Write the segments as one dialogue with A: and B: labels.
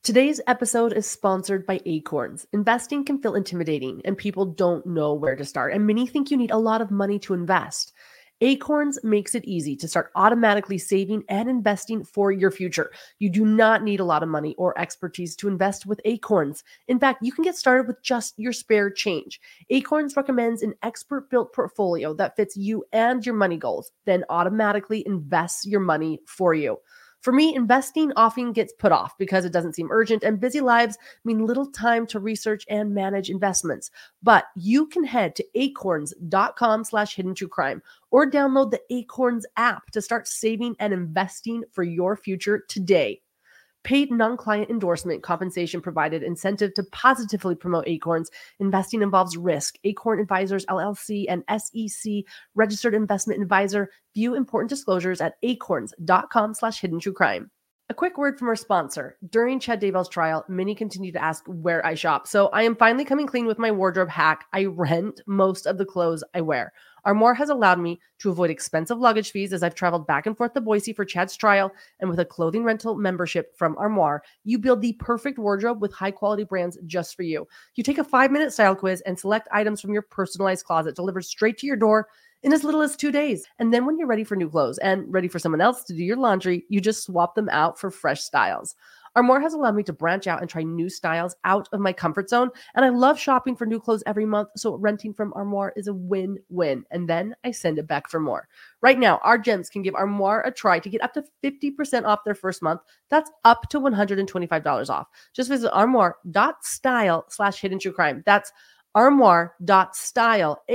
A: Today's episode is sponsored by Acorns. Investing can feel intimidating and people don't know where to start, and many think you need a lot of money to invest. Acorns makes it easy to start automatically saving and investing for your future. You do not need a lot of money or expertise to invest with Acorns. In fact, you can get started with just your spare change. Acorns recommends an expert-built portfolio that fits you and your money goals, then automatically invests your money for you. For me, investing often gets put off because it doesn't seem urgent, and busy lives mean little time to research and manage investments. But you can head to acorns.com/hiddentruecrime or download the Acorns app to start saving and investing for your future today. Paid non-client endorsement compensation provided incentive to positively promote Acorns. Investing involves risk. Acorn Advisors LLC and SEC registered investment advisor. View important disclosures at acorns.com/hiddentruecrime. A quick word from our sponsor. During Chad Daybell's trial, many continue to ask where I shop. So I am finally coming clean with my wardrobe hack. I rent most of the clothes I wear. Armoire has allowed me to avoid expensive luggage fees as I've traveled back and forth to Boise for Chad's trial. And with a clothing rental membership from Armoire, you build the perfect wardrobe with high-quality brands just for you. You take a 5-minute style quiz and select items from your personalized closet delivered straight to your door in as little as 2 days. And then when you're ready for new clothes and ready for someone else to do your laundry, you just swap them out for fresh styles. Armoire has allowed me to branch out and try new styles out of my comfort zone. And I love shopping for new clothes every month. So renting from Armoire is a win-win. And then I send it back for more. Right now, our gems can give Armoire a try to get up to 50% off their first month. That's up to $125 off. Just visit armoire.style/hiddentruecrime. That's armoire.style,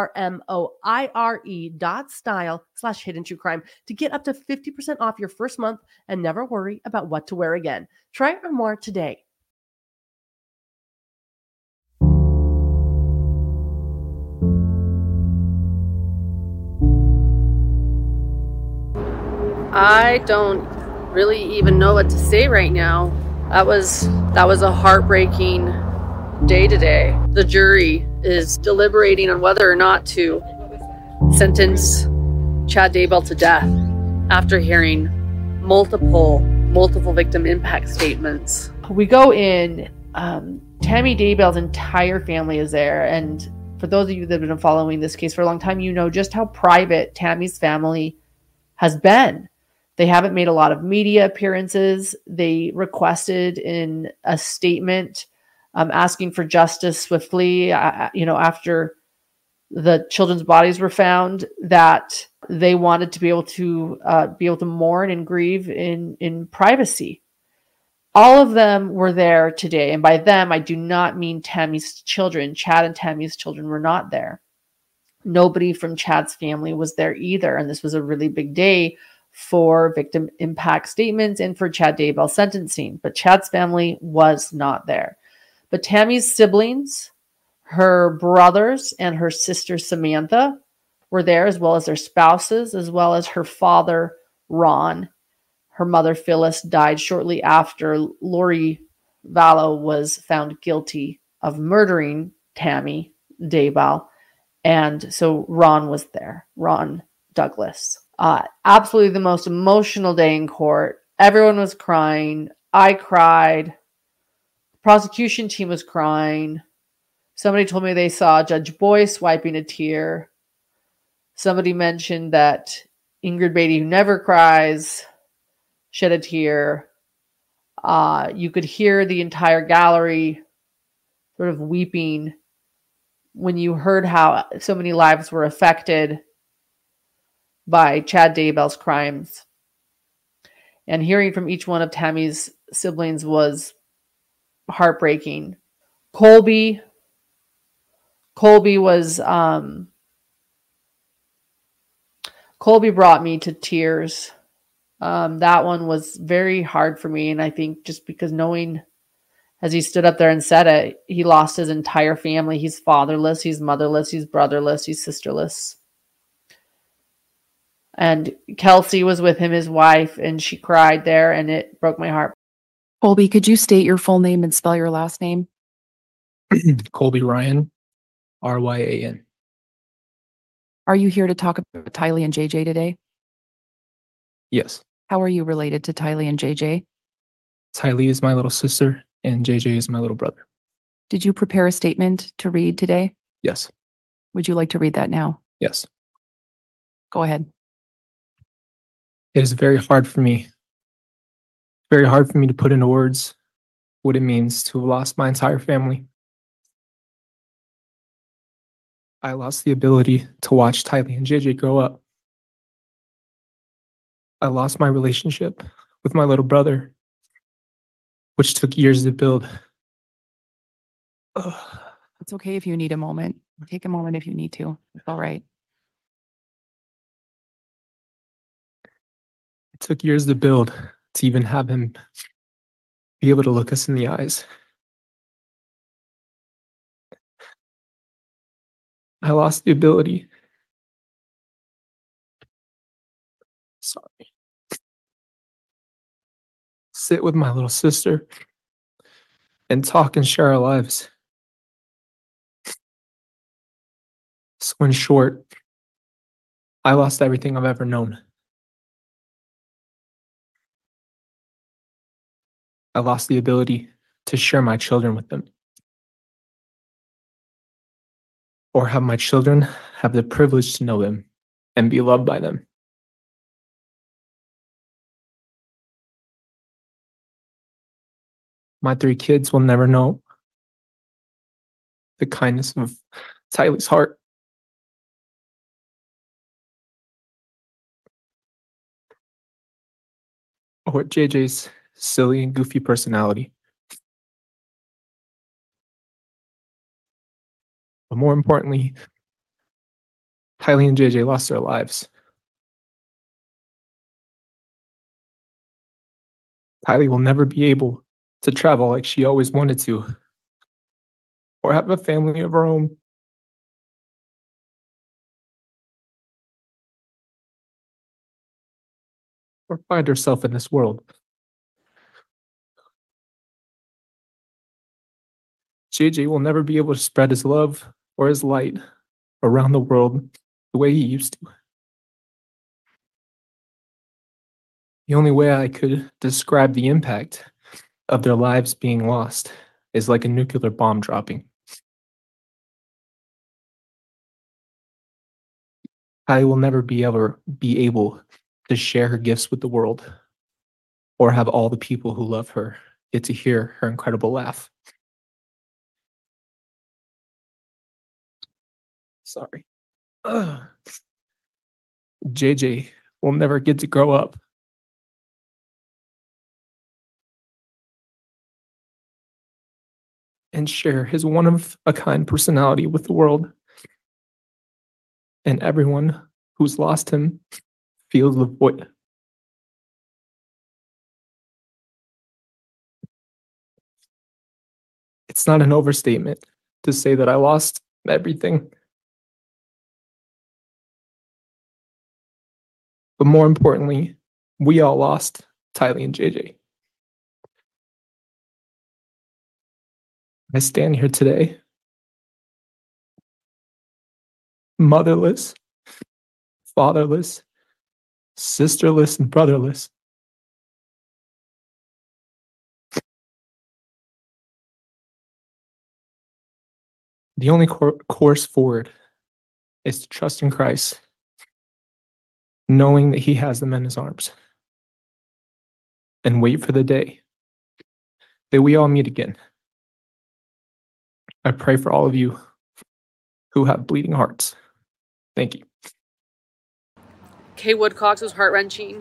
A: ARMOIRE.style/hiddentruecrime to get up to 50% off your first month and never worry about what to wear again. Try Armoire today.
B: I don't really even know what to say right now. That was a heartbreaking day today. The jury is deliberating on whether or not to sentence Chad Daybell to death after hearing multiple victim impact statements.
A: We go in, Tammy Daybell's entire family is there. And for those of you that have been following this case for a long time, you know just how private Tammy's family has been. They haven't made a lot of media appearances. They requested in a statement asking for justice swiftly, after the children's bodies were found, that they wanted to be able to mourn and grieve in privacy. All of them were there today. And by them, I do not mean Tammy's children. Chad and Tammy's children were not there. Nobody from Chad's family was there either. And this was a really big day for victim impact statements and for Chad Daybell sentencing. But Chad's family was not there. But Tammy's siblings, her brothers and her sister Samantha were there, as well as their spouses, as well as her father, Ron. Her mother, Phyllis, died shortly after Lori Vallow was found guilty of murdering Tammy Daybell. And so Ron was there, Ron Douglas. Absolutely the most emotional day in court. Everyone was crying. I cried. Prosecution team was crying. Somebody told me they saw Judge Boyce wiping a tear. Somebody mentioned that Ingrid Beatty, who never cries, shed a tear. You could hear the entire gallery sort of weeping when you heard how so many lives were affected by Chad Daybell's crimes. And hearing from each one of Tammy's siblings was heartbreaking. Colby was Colby brought me to tears. That one was very hard for me, and I think just because knowing, as he stood up there and said it, he lost his entire family. He's fatherless, he's motherless, he's brotherless, he's sisterless. And Kelsey was with him, his wife, and she cried there, and it broke my heart.
C: Colby, could you state your full name and spell your last name?
D: Colby Ryan, Ryan.
C: Are you here to talk about Tylee and JJ today?
D: Yes.
C: How are you related to Tylee and JJ?
D: Tylee is my little sister, and JJ is my little brother.
C: Did you prepare a statement to read today?
D: Yes.
C: Would you like to read that now?
D: Yes.
C: Go ahead.
D: It is very hard for me to put into words what it means to have lost my entire family. I lost the ability to watch Tylee and JJ grow up. I lost my relationship with my little brother, which took years to build. Ugh.
C: It's okay if you need a moment. Take a moment if you need to. It's all right.
D: It took years to build to even have him be able to look us in the eyes. I lost the ability. Sorry. Sit with my little sister and talk and share our lives. So in short, I lost everything I've ever known. I lost the ability to share my children with them, or have my children have the privilege to know them and be loved by them. My 3 kids will never know the kindness of Tylee's heart. Or JJ's silly and goofy personality. But more importantly, Tylee and JJ lost their lives. Tylee will never be able to travel like she always wanted to, or have a family of her own. Or find herself in this world. JJ will never be able to spread his love or his light around the world the way he used to. The only way I could describe the impact of their lives being lost is like a nuclear bomb dropping. I will never be able to share her gifts with the world, or have all the people who love her get to hear her incredible laugh. Sorry. JJ will never get to grow up. And share his one-of-a-kind personality with the world. And everyone who's lost him feels the void. It's not an overstatement to say that I lost everything. But more importantly, we all lost Tylee and JJ. I stand here today, motherless, fatherless, sisterless, and brotherless. The only course forward is to trust in Christ, knowing that He has them in His arms, and wait for the day that we all meet again. I pray for all of you who have bleeding hearts. Thank you.
B: Kay Woodcox was heart-wrenching.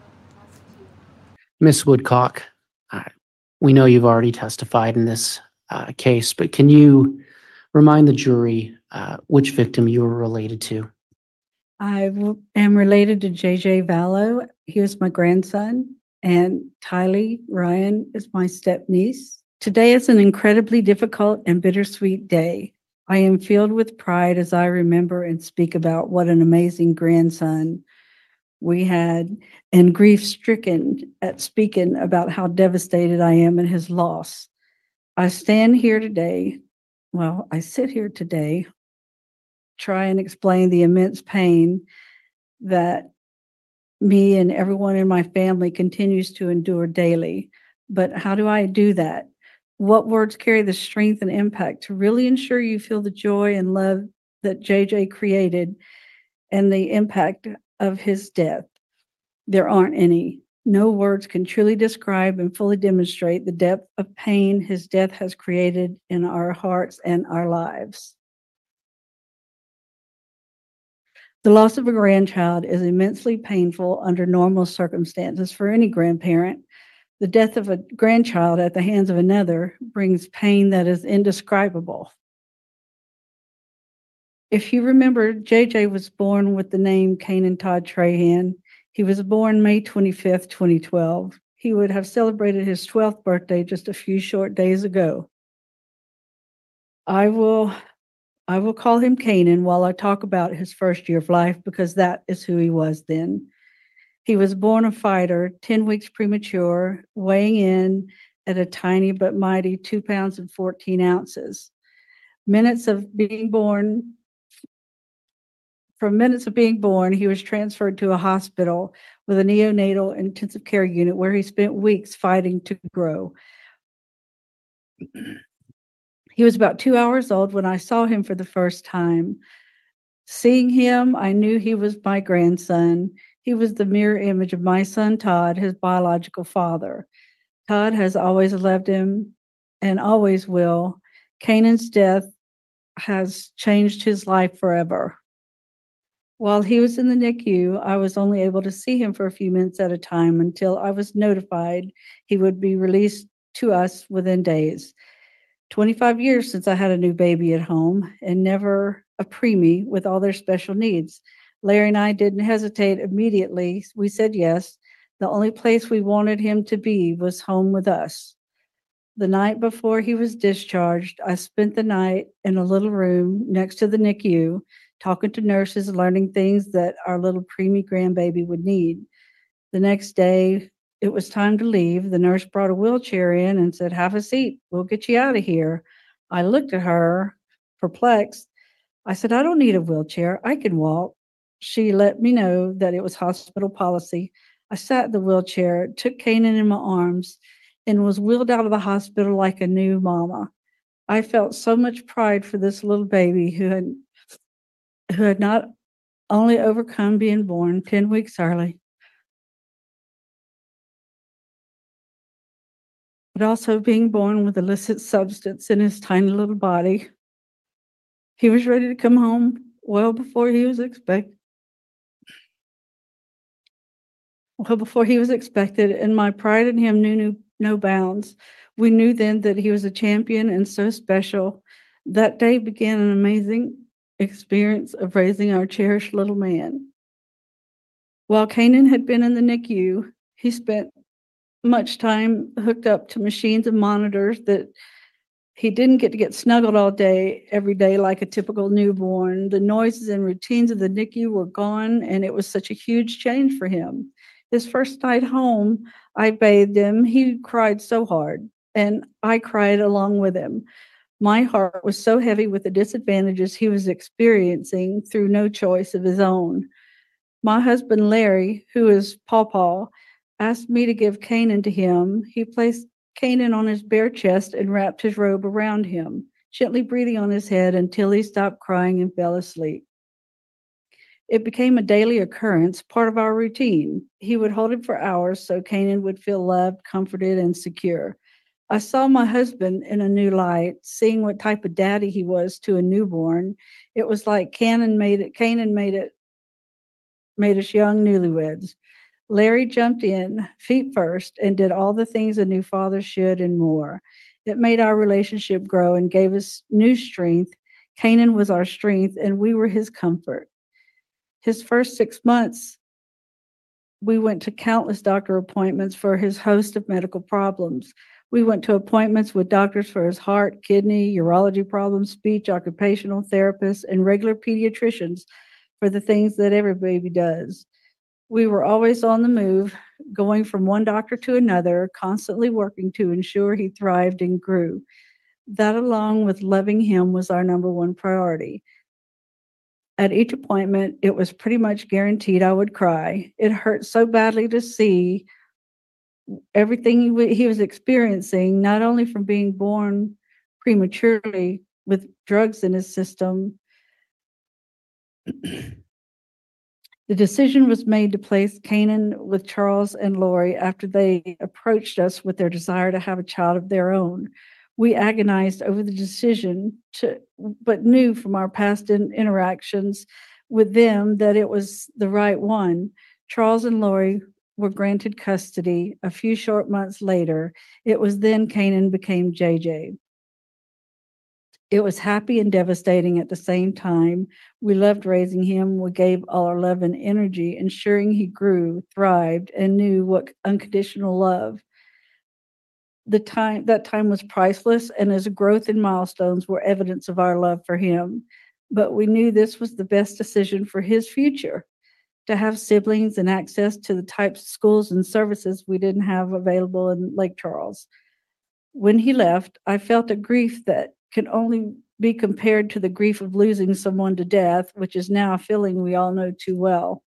E: Miss Woodcock, we know you've already testified in this case, but can you remind the jury which victim you were related to?
F: Am related to JJ Vallow. He was my grandson, and Tylee Ryan is my step-niece. Today is an incredibly difficult and bittersweet day. I am filled with pride as I remember and speak about what an amazing grandson we had, and grief-stricken at speaking about how devastated I am at his loss. I sit here today, try and explain the immense pain that me and everyone in my family continues to endure daily. But how do I do that? What words carry the strength and impact to really ensure you feel the joy and love that JJ created and the impact of his death? There aren't any. No words can truly describe and fully demonstrate the depth of pain his death has created in our hearts and our lives. The loss of a grandchild is immensely painful under normal circumstances for any grandparent. The death of a grandchild at the hands of another brings pain that is indescribable. If you remember, JJ was born with the name Kanan Todd Trahan. He was born May 25th, 2012. He would have celebrated his 12th birthday just a few short days ago. I will call him Kanan while I talk about his first year of life because that is who he was then. He was born a fighter, 10 weeks premature, weighing in at a tiny but mighty 2 pounds and 14 ounces. From minutes of being born, he was transferred to a hospital with a neonatal intensive care unit where he spent weeks fighting to grow. He was about 2 hours old when I saw him for the first time. Seeing him, I knew he was my grandson. He was the mirror image of my son, Todd, his biological father. Todd has always loved him and always will. Kanan's death has changed his life forever. While he was in the NICU, I was only able to see him for a few minutes at a time until I was notified he would be released to us within days. 25 years since I had a new baby at home and never a preemie with all their special needs. Larry and I didn't hesitate immediately. We said yes. The only place we wanted him to be was home with us. The night before he was discharged, I spent the night in a little room next to the NICU, talking to nurses, learning things that our little preemie grandbaby would need. The next day, it was time to leave. The nurse brought a wheelchair in and said, "Have a seat. We'll get you out of here." I looked at her, perplexed. I said, "I don't need a wheelchair. I can walk." She let me know that it was hospital policy. I sat in the wheelchair, took Kanan in my arms, and was wheeled out of the hospital like a new mama. I felt so much pride for this little baby who had not only overcome being born 10 weeks early, but also being born with illicit substance in his tiny little body. He was ready to come home well before he was expected. And my pride in him knew no bounds. We knew then that he was a champion and so special. That day began an amazing experience of raising our cherished little man. While Kanan had been in the NICU, he spent much time hooked up to machines and monitors that he didn't get snuggled all day, every day, like a typical newborn. The noises and routines of the NICU were gone, and it was such a huge change for him. His first night home, I bathed him. He cried so hard, and I cried along with him. My heart was so heavy with the disadvantages he was experiencing through no choice of his own. My husband, Larry, who is Paw, asked me to give Kanan to him. He placed Kanan on his bare chest and wrapped his robe around him, gently breathing on his head until he stopped crying and fell asleep. It became a daily occurrence, part of our routine. He would hold him for hours so Kanan would feel loved, comforted, and secure. I saw my husband in a new light, seeing what type of daddy he was to a newborn. It was like Kanan made us young newlyweds. Larry jumped in, feet first, and did all the things a new father should and more. It made our relationship grow and gave us new strength. Kanan was our strength, and we were his comfort. His first 6 months, we went to countless doctor appointments for his host of medical problems. We went to appointments with doctors for his heart, kidney, urology problems, speech, occupational therapists, and regular pediatricians for the things that every baby does. We were always on the move, going from one doctor to another, constantly working to ensure he thrived and grew. That, along with loving him, was our number one priority. At each appointment, it was pretty much guaranteed I would cry. It hurt so badly to see everything he was experiencing, not only from being born prematurely with drugs in his system. The decision was made to place Canaan with Charles and Lori after they approached us with their desire to have a child of their own. We agonized over the decision, but knew from our past interactions with them that it was the right one. Charles and Lori were granted custody a few short months later. It was then Canaan became JJ. It was happy and devastating at the same time. We loved raising him. We gave all our love and energy, ensuring he grew, thrived, and knew what unconditional love. That time was priceless, and his growth and milestones were evidence of our love for him. But we knew this was the best decision for his future. To have siblings and access to the types of schools and services we didn't have available in Lake Charles. When he left, I felt a grief that can only be compared to the grief of losing someone to death, which is now a feeling we all know too well.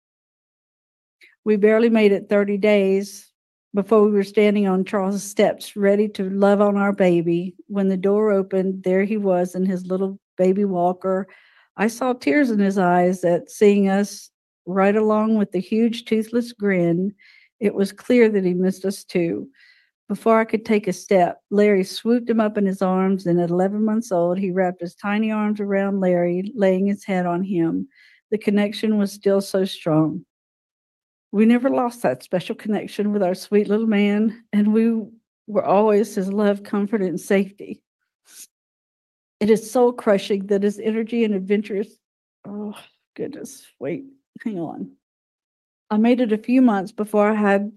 F: We barely made it 30 days before we were standing on Charles' steps, ready to love on our baby. When the door opened, there he was in his little baby walker. I saw tears in his eyes at seeing us, right along with the huge toothless grin. It was clear that he missed us too. Before I could take a step, Larry swooped him up in his arms, and at 11 months old, he wrapped his tiny arms around Larry, laying his head on him. The connection was still so strong. We never lost that special connection with our sweet little man, and we were always his love, comfort, and safety. It is soul crushing that his energy and adventures. Oh, goodness. Wait, hang on. I made it a few months before I had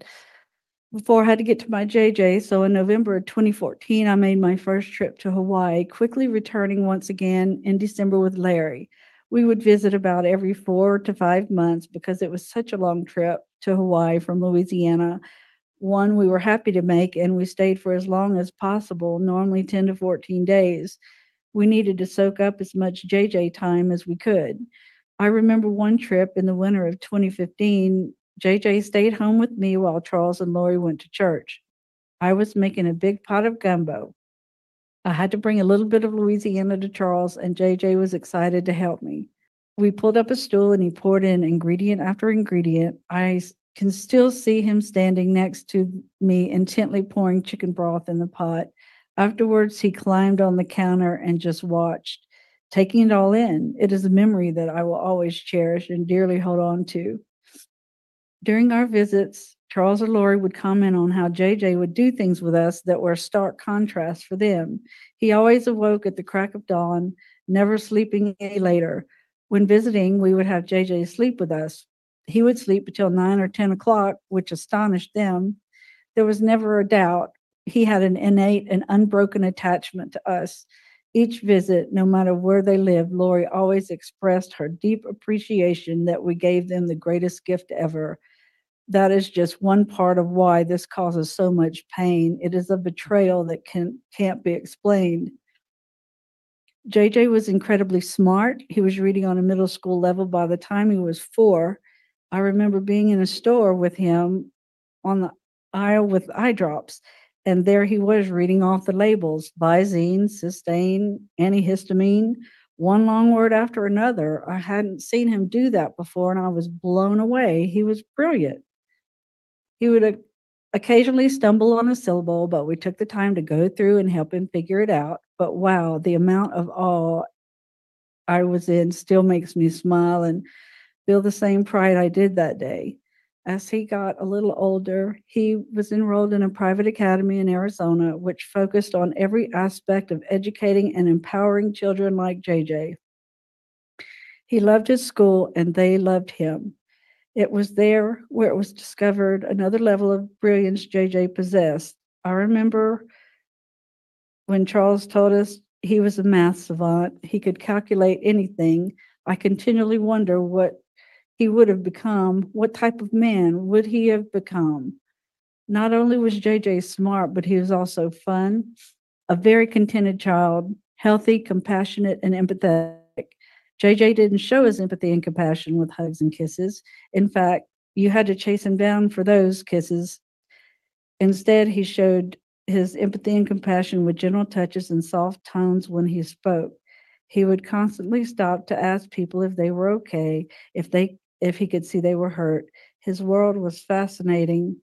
F: to get to my JJ. So in November of 2014, I made my first trip to Hawaii, quickly returning once again in December with Larry. We would visit about every 4 to 5 months because it was such a long trip to Hawaii from Louisiana. One we were happy to make, and we stayed for as long as possible, normally 10 to 14 days. We needed to soak up as much JJ time as we could. I remember one trip in the winter of 2015, JJ stayed home with me while Charles and Lori went to church. I was making a big pot of gumbo. I had to bring a little bit of Louisiana to Charles, and JJ was excited to help me. We pulled up a stool and he poured in ingredient after ingredient. I can still see him standing next to me, intently pouring chicken broth in the pot. Afterwards, he climbed on the counter and just watched, taking it all in. It is a memory that I will always cherish and dearly hold on to. During our visits, Charles or Lori would comment on how JJ would do things with us that were a stark contrast for them. He always awoke at the crack of dawn, never sleeping any later. When visiting, we would have JJ sleep with us. He would sleep until 9 or 10 o'clock, which astonished them. There was never a doubt. He had an innate and unbroken attachment to us. Each visit, no matter where they lived, Lori always expressed her deep appreciation that we gave them the greatest gift ever. That is just one part of why this causes so much pain. It is a betrayal that can't be explained. JJ was incredibly smart. He was reading on a middle school level by the time he was 4. I remember being in a store with him on the aisle with eye drops, and there he was reading off the labels: Visine, Systane, antihistamine, one long word after another. I hadn't seen him do that before, and I was blown away. He was brilliant. He would occasionally stumble on a syllable, but we took the time to go through and help him figure it out. But wow, the amount of awe I was in still makes me smile and feel the same pride I did that day. As he got a little older, he was enrolled in a private academy in Arizona, which focused on every aspect of educating and empowering children like JJ. He loved his school, and they loved him. It was there where it was discovered another level of brilliance JJ possessed. I remember when Charles told us he was a math savant. He could calculate anything. I continually wonder what he would have become. What type of man would he have become? Not only was JJ smart, but he was also fun, a very contented child, healthy, compassionate, and empathetic. JJ didn't show his empathy and compassion with hugs and kisses. In fact, you had to chase him down for those kisses. Instead, he showed his empathy and compassion with gentle touches and soft tones when he spoke. He would constantly stop to ask people if they were okay, if he could see they were hurt. His world was fascinating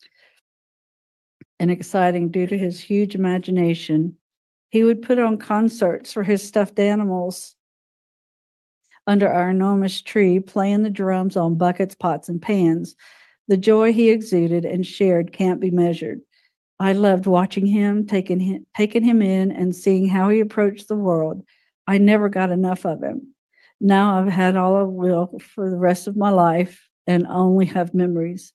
F: and exciting due to his huge imagination. He would put on concerts for his stuffed animals under our enormous tree, playing the drums on buckets, pots, and pans. The joy he exuded and shared can't be measured. I loved watching him, taking him in, and seeing how he approached the world. I never got enough of him. Now I've had all I will for the rest of my life and only have memories.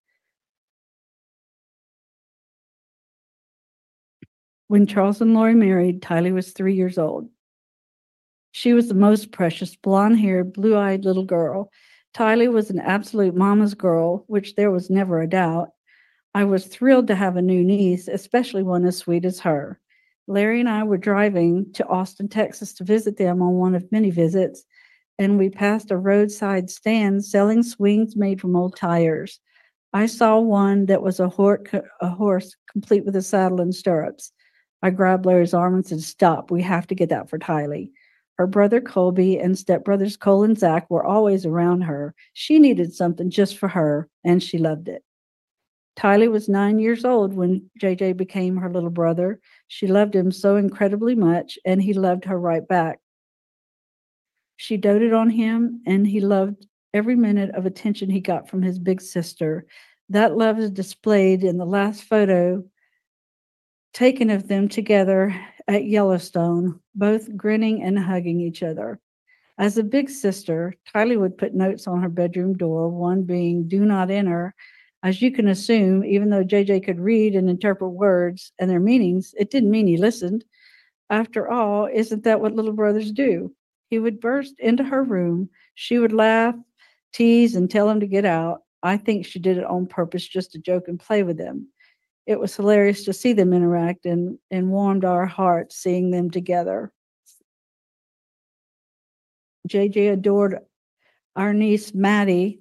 F: When Charles and Lori married, Tylee was 3 years old. She was the most precious, blonde-haired, blue-eyed little girl. Tylee was an absolute mama's girl, which there was never a doubt. I was thrilled to have a new niece, especially one as sweet as her. Larry and I were driving to Austin, Texas to visit them on one of many visits, and we passed a roadside stand selling swings made from old tires. I saw one that was a horse complete with a saddle and stirrups. I grabbed Larry's arm and said, "Stop, we have to get that for Tylee." Her brother Colby and stepbrothers Cole and Zach were always around her. She needed something just for her, and she loved it. Tylee was 9 years old when JJ became her little brother. She loved him so incredibly much, and he loved her right back. She doted on him, and he loved every minute of attention he got from his big sister. That love is displayed in the last photo taken of them together at Yellowstone, both grinning and hugging each other. As a big sister, Tylee would put notes on her bedroom door, one being, "Do not enter." As you can assume, even though JJ could read and interpret words and their meanings, it didn't mean he listened. After all, isn't that what little brothers do? He would burst into her room. She would laugh, tease, and tell him to get out. I think she did it on purpose just to joke and play with him. It was hilarious to see them interact and warmed our hearts seeing them together. JJ adored our niece, Maddie.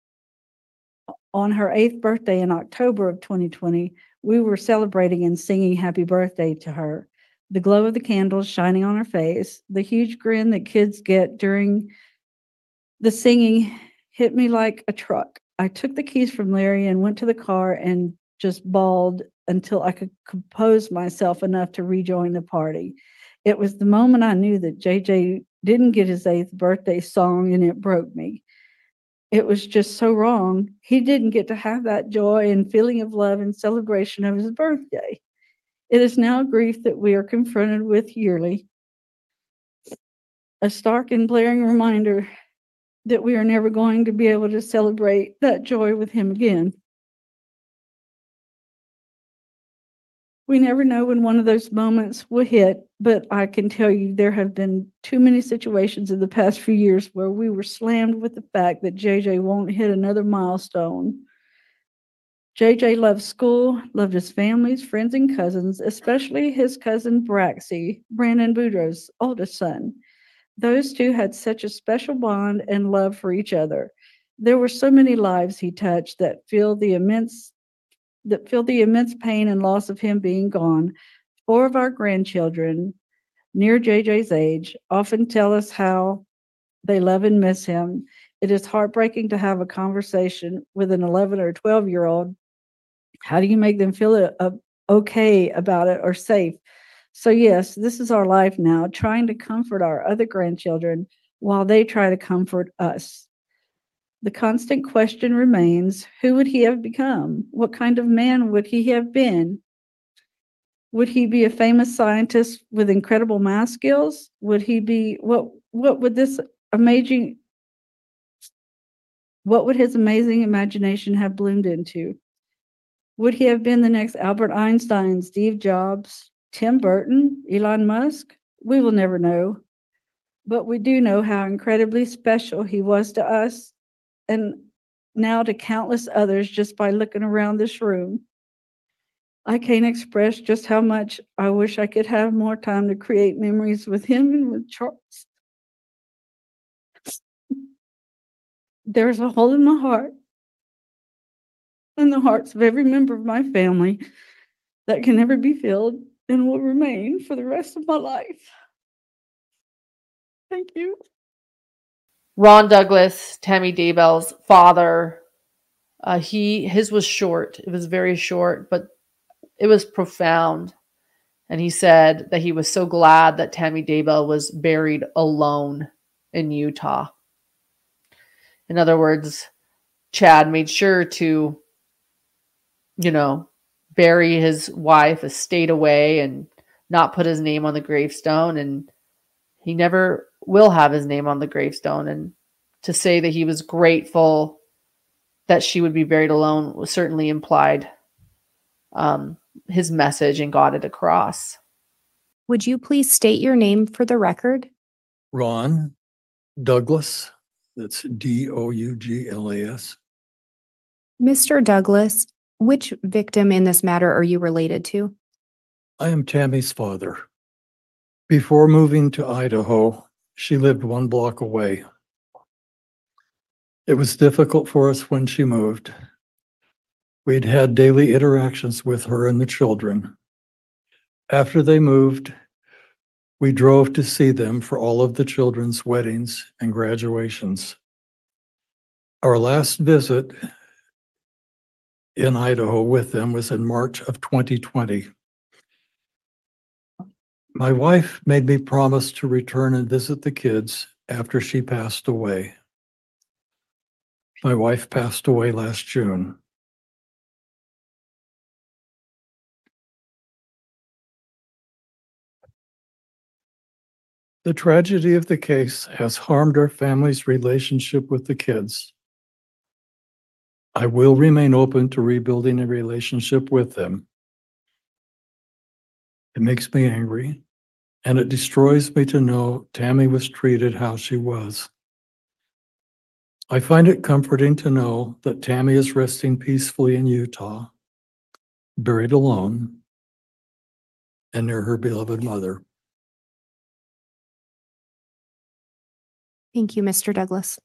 F: On her 8th birthday in October of 2020, we were celebrating and singing happy birthday to her. The glow of the candles shining on her face, the huge grin that kids get during the singing hit me like a truck. I took the keys from Larry and went to the car and just bawled until I could compose myself enough to rejoin the party. It was the moment I knew that JJ didn't get his 8th birthday song, and it broke me. It was just so wrong. He didn't get to have that joy and feeling of love and celebration of his birthday. It is now a grief that we are confronted with yearly, a stark and blaring reminder that we are never going to be able to celebrate that joy with him again. We never know when one of those moments will hit, but I can tell you there have been too many situations in the past few years where we were slammed with the fact that JJ won't hit another milestone. JJ loved school, loved his families, friends, and cousins, especially his cousin Braxy, Brandon Boudreaux's oldest son. Those two had such a special bond and love for each other. There were so many lives he touched that feel the immense pain and loss of him being gone. 4 of our grandchildren, near JJ's age, often tell us how they love and miss him. It is heartbreaking to have a conversation with an 11 or 12-year-old. How do you make them feel okay about it or safe? So yes, this is our life now, trying to comfort our other grandchildren while they try to comfort us. The constant question remains, who would he have become? What kind of man would he have been? Would he be a famous scientist with incredible math skills? Would he be, what would his amazing imagination have bloomed into? Would he have been the next Albert Einstein, Steve Jobs, Tim Burton, Elon Musk? We will never know. But we do know how incredibly special he was to us and now to countless others just by looking around this room. I can't express just how much I wish I could have more time to create memories with him and with Charles. There's a hole in my heart, in the hearts of every member of my family, that can never be filled and will remain for the rest of my life. Thank you.
A: Ron Douglas, Tammy Daybell's father, his was short. It was very short, but it was profound. And he said that he was so glad that Tammy Daybell was buried alone in Utah. In other words, Chad made sure to, bury his wife a state away and not put his name on the gravestone. And he never will have his name on the gravestone. And to say that he was grateful that she would be buried alone was certainly implied his message and got it across.
G: Would you please state your name for the record?
H: Ron Douglas. That's Douglas.
G: Mr. Douglas, which victim in this matter are you related to?
H: I am Tammy's father. Before moving to Idaho, she lived 1 block away. It was difficult for us when she moved. We'd had daily interactions with her and the children. After they moved, we drove to see them for all of the children's weddings and graduations. Our last visit in Idaho with them was in March of 2020. My wife made me promise to return and visit the kids after she passed away. My wife passed away last June. The tragedy of the case has harmed our family's relationship with the kids. I will remain open to rebuilding a relationship with them. It makes me angry, and it destroys me to know Tammy was treated how she was. I find it comforting to know that Tammy is resting peacefully in Utah, buried alone, and near her beloved mother.
G: Thank you, Mr. Douglas.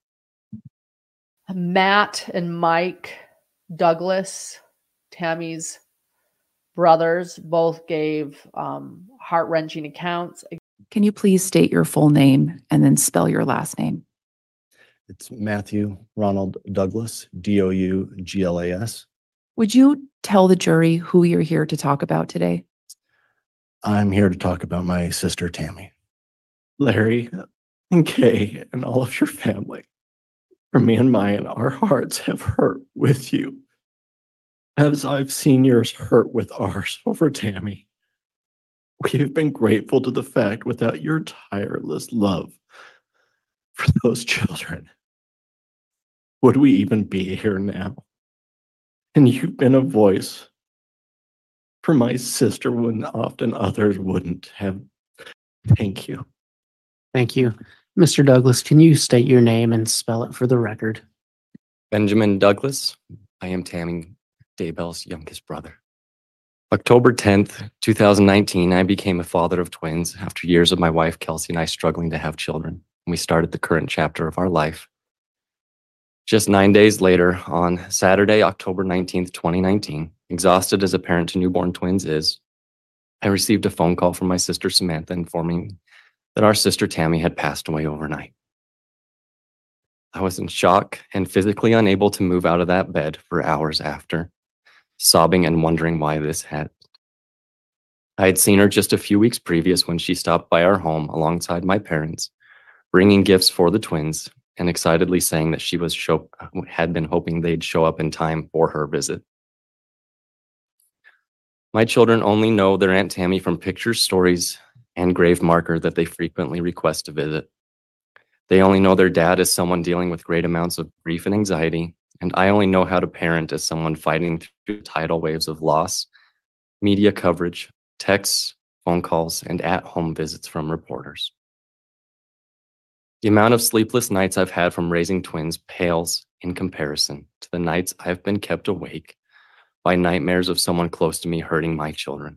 A: Matt and Mike Douglas, Tammy's brothers, both gave heart-wrenching accounts.
C: Can you please state your full name and then spell your last name?
I: It's Matthew Ronald Douglas, Douglas.
C: Would you tell the jury who you're here to talk about today?
I: I'm here to talk about my sister, Tammy.
E: Larry and Kay and all of your family, for me and mine, our hearts have hurt with you, as I've seen yours hurt with ours over Tammy. We've been grateful to the fact without your tireless love for those children, would we even be here now? And you've been a voice for my sister when often others wouldn't have. Thank you. Thank you. Mr. Douglas, can you state your name and spell it for the record?
J: Benjamin Douglas. I am Tammy Daybell's youngest brother. October 10th, 2019, I became a father of twins after years of my wife, Kelsey, and I struggling to have children. We started the current chapter of our life. Just 9 days later, on Saturday, October 19th, 2019, exhausted as a parent to newborn twins is, I received a phone call from my sister Samantha informing that our sister Tammy had passed away overnight. I was in shock and physically unable to move out of that bed for hours after, sobbing and wondering why this had. I had seen her just a few weeks previous when she stopped by our home alongside my parents, bringing gifts for the twins and excitedly saying that she had been hoping they'd show up in time for her visit. My children only know their Aunt Tammy from pictures, stories, and grave marker that they frequently request to visit. They only know their dad as someone dealing with great amounts of grief and anxiety, and I only know how to parent as someone fighting through tidal waves of loss, media coverage, texts, phone calls, and at-home visits from reporters. The amount of sleepless nights I've had from raising twins pales in comparison to the nights I've been kept awake by nightmares of someone close to me hurting my children.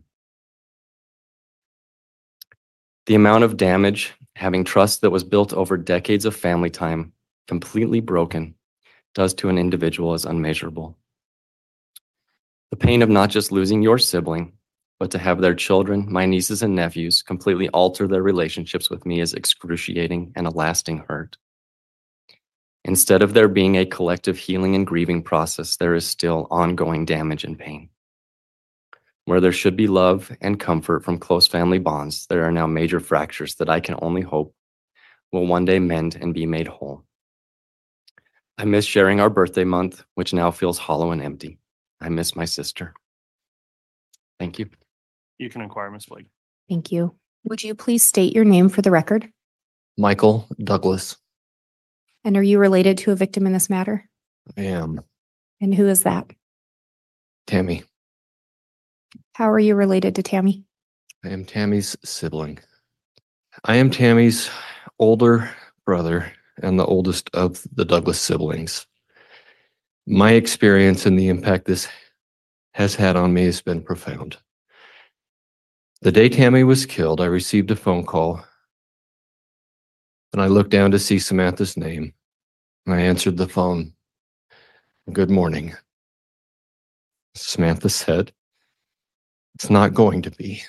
J: The amount of damage, having trust that was built over decades of family time, completely broken, does to an individual is unmeasurable. The pain of not just losing your sibling, but to have their children, my nieces and nephews, completely alter their relationships with me is excruciating and a lasting hurt. Instead of there being a collective healing and grieving process, there is still ongoing damage and pain. Where there should be love and comfort from close family bonds, there are now major fractures that I can only hope will one day mend and be made whole. I miss sharing our birthday month, which now feels hollow and empty. I miss my sister. Thank you.
K: You can inquire, Ms. Blake.
G: Thank you. Would you please state your name for the record?
I: Michael Douglas.
G: And are you related to a victim in this matter?
I: I am.
G: And who is that?
I: Tammy.
G: How are you related to Tammy?
I: I am Tammy's sibling. I am Tammy's older brother and the oldest of the Douglas siblings. My experience and the impact this has had on me has been profound. The day Tammy was killed, I received a phone call, and I looked down to see Samantha's name, and I answered the phone. Good morning. Samantha said, "It's not going to be."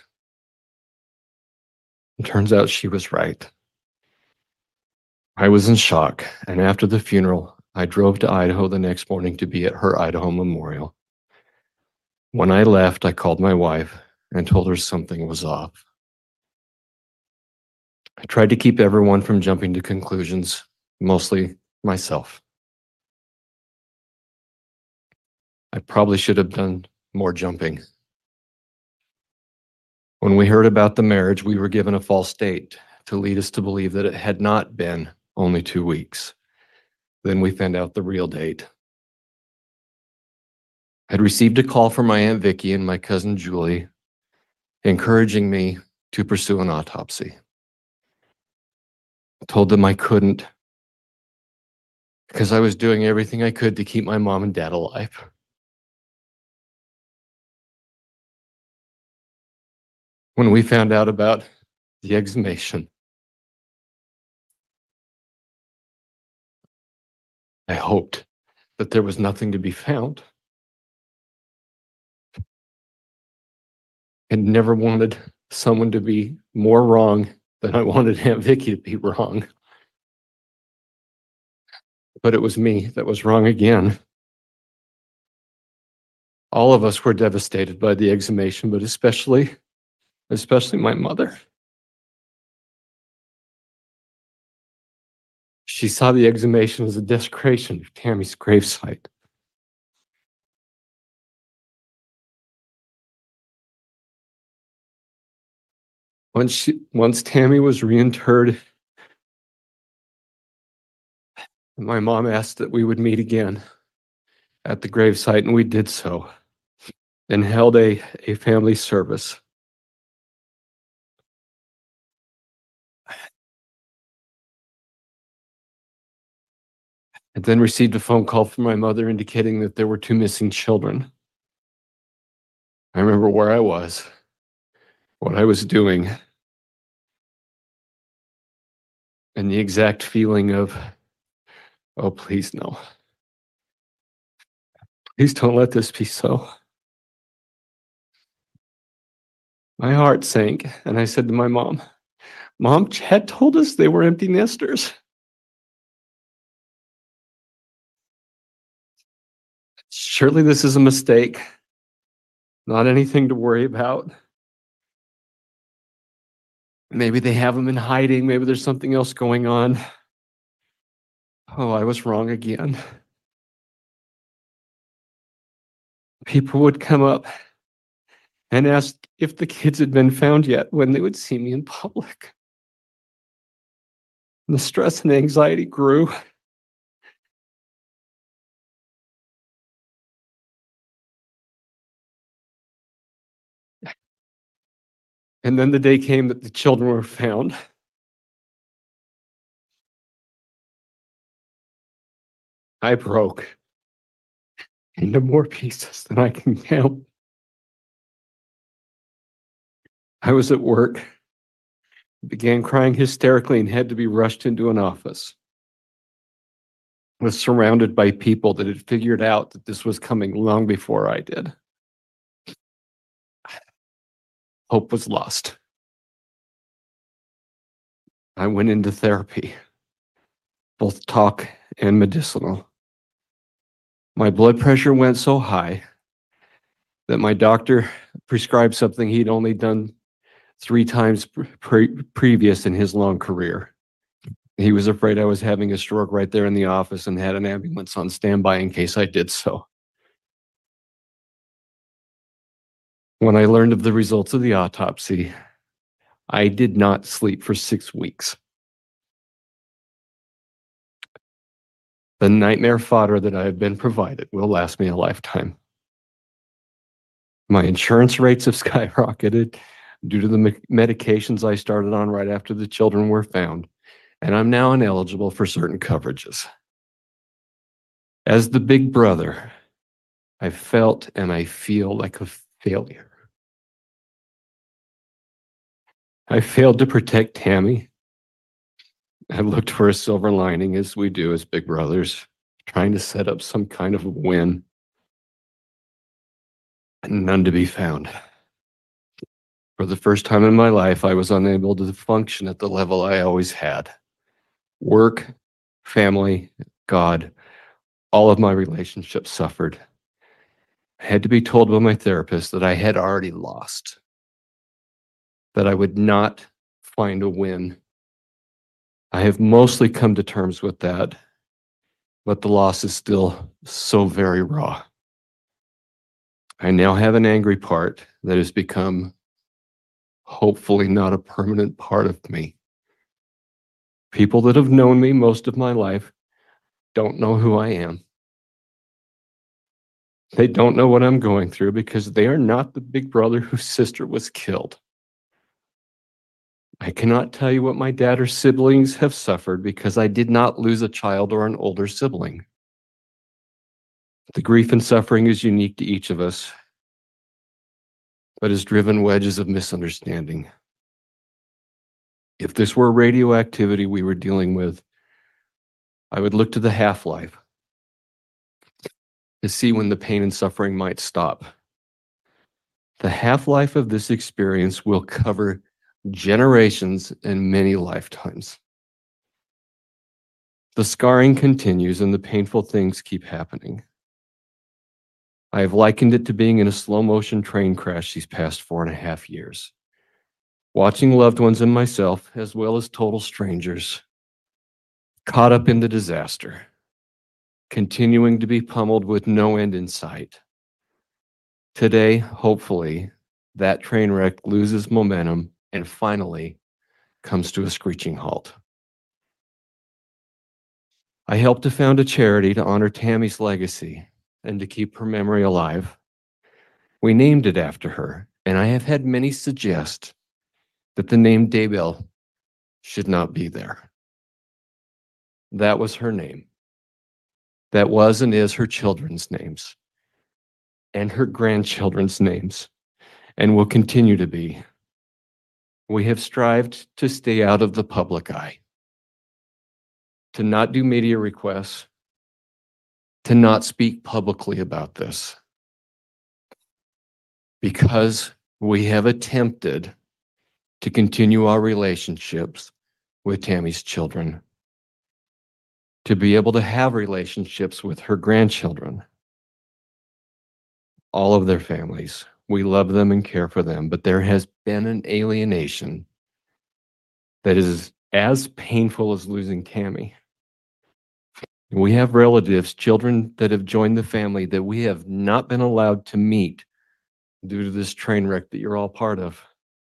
I: It turns out she was right. I was in shock, and after the funeral, I drove to Idaho the next morning to be at her Idaho memorial. When I left, I called my wife and told her something was off. I tried to keep everyone from jumping to conclusions, mostly myself. I probably should have done more jumping. When we heard about the marriage, we were given a false date to lead us to believe that it had not been only 2 weeks. Then we found out the real date. I'd received a call from my Aunt Vicky and my cousin Julie, encouraging me to pursue an autopsy. I told them I couldn't because I was doing everything I could to keep my mom and dad alive. When we found out about the exhumation, I hoped that there was nothing to be found. I never wanted someone to be more wrong than I wanted Aunt Vicky to be wrong. But it was me that was wrong again. All of us were devastated by the exhumation, but especially my mother. She saw the exhumation as a desecration of Tammy's gravesite. Once Tammy was reinterred, my mom asked that we would meet again at the gravesite, and we did so, and held a family service. I then received a phone call from my mother indicating that there were 2 missing children. I remember where I was, what I was doing, and the exact feeling of, oh, please no. Please don't let this be so. My heart sank, and I said to my mom, "Mom, Chad told us they were empty nesters." Surely this is a mistake, not anything to worry about. Maybe they have them in hiding. Maybe there's something else going on. Oh, I was wrong again. People would come up and ask if the kids had been found yet when they would see me in public. And the stress and anxiety grew. And then the day came that the children were found. I broke into more pieces than I can count. I was at work, began crying hysterically, and had to be rushed into an office. I was surrounded by people that had figured out that this was coming long before I did. hope was lost. I went into therapy, both talk and medicinal. My blood pressure went so high that my doctor prescribed something he'd only done 3 times previous in his long career. He was afraid I was having a stroke right there in the office and had an ambulance on standby in case I did so. When I learned of the results of the autopsy, I did not sleep for 6 weeks. The nightmare fodder that I have been provided will last me a lifetime. My insurance rates have skyrocketed due to the medications I started on right after the children were found, and I'm now ineligible for certain coverages. As the big brother, I felt and I feel like a failure. I failed to protect Tammy. I looked for a silver lining, as we do as big brothers, trying to set up some kind of a win. None to be found. For the first time in my life, I was unable to function at the level I always had. Work, family, God, all of my relationships suffered. I had to be told by my therapist that I had already lost, that I would not find a win. I have mostly come to terms with that, but the loss is still so very raw. I now have an angry part that has become hopefully not a permanent part of me. People that have known me most of my life don't know who I am. They don't know what I'm going through because they are not the big brother whose sister was killed. I cannot tell you what my dad or siblings have suffered because I did not lose a child or an older sibling. The grief and suffering is unique to each of us, but has driven wedges of misunderstanding. If this were radioactivity we were dealing with, I would look to the half-life to see when the pain and suffering might stop. The half-life of this experience will cover generations and many lifetimes. The scarring continues and the painful things keep happening. I have likened it to being in a slow-motion train crash these past 4.5 years. Watching loved ones and myself, as well as total strangers, caught up in the disaster, continuing to be pummeled with no end in sight. Today, hopefully, that train wreck loses momentum and finally comes to a screeching halt. I helped to found a charity to honor Tammy's legacy and to keep her memory alive. We named it after her, and I have had many suggest that the name Daybell should not be there. That was her name. That was and is her children's names and her grandchildren's names and will continue to be. We have strived to stay out of the public eye, to not do media requests, to not speak publicly about this, because we have attempted to continue our relationships with Tammy's children, to be able to have relationships with her grandchildren, all of their families. We love them and care for them, but there has been an alienation that is as painful as losing Tammy. We have relatives, children that have joined the family that we have not been allowed to meet due to this train wreck that you're all part of.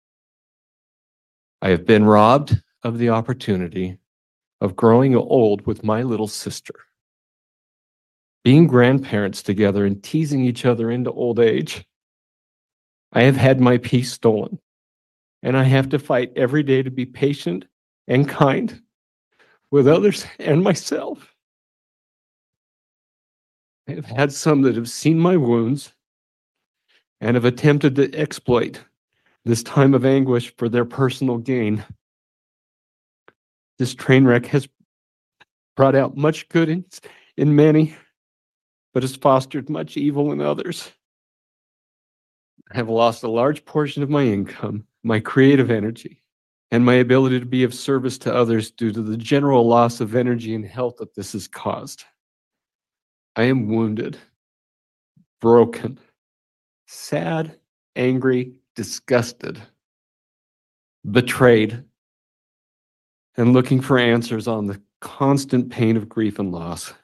I: I have been robbed of the opportunity of growing old with my little sister, being grandparents together and teasing each other into old age. I have had my peace stolen, and I have to fight every day to be patient and kind with others and myself. I have had some that have seen my wounds and have attempted to exploit this time of anguish for their personal gain. This train wreck has brought out much good in many, but has fostered much evil in others. I have lost a large portion of my income, my creative energy, and my ability to be of service to others due to the general loss of energy and health that this has caused. I am wounded, broken, sad, angry, disgusted, betrayed, and looking for answers on the constant pain of grief and loss.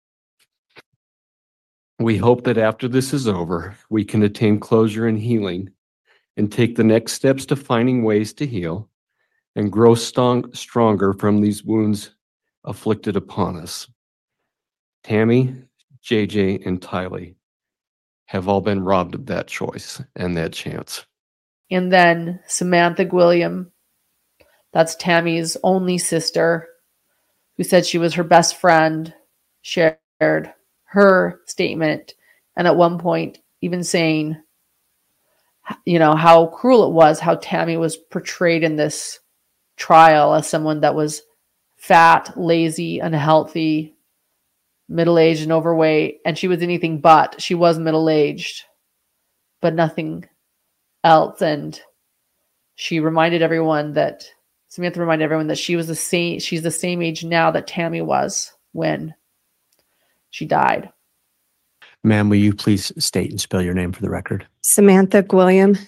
I: We hope that after this is over, we can attain closure and healing and take the next steps to finding ways to heal and grow stronger from these wounds afflicted upon us. Tammy, JJ, and Tylee have all been robbed of that choice and that chance.
A: And then Samantha Gwilliam, that's Tammy's only sister, who said she was her best friend, shared her statement. And at one point, even saying, you know, how cruel it was, how Tammy was portrayed in this trial as someone that was fat, lazy, unhealthy, middle-aged and overweight. And she was anything but. She was middle-aged, but nothing else. And she reminded everyone that, Samantha reminded everyone that she's the same age now that Tammy was when she died.
L: Ma'am, will you please state and spell your name for the record?
M: Samantha Gwilliam,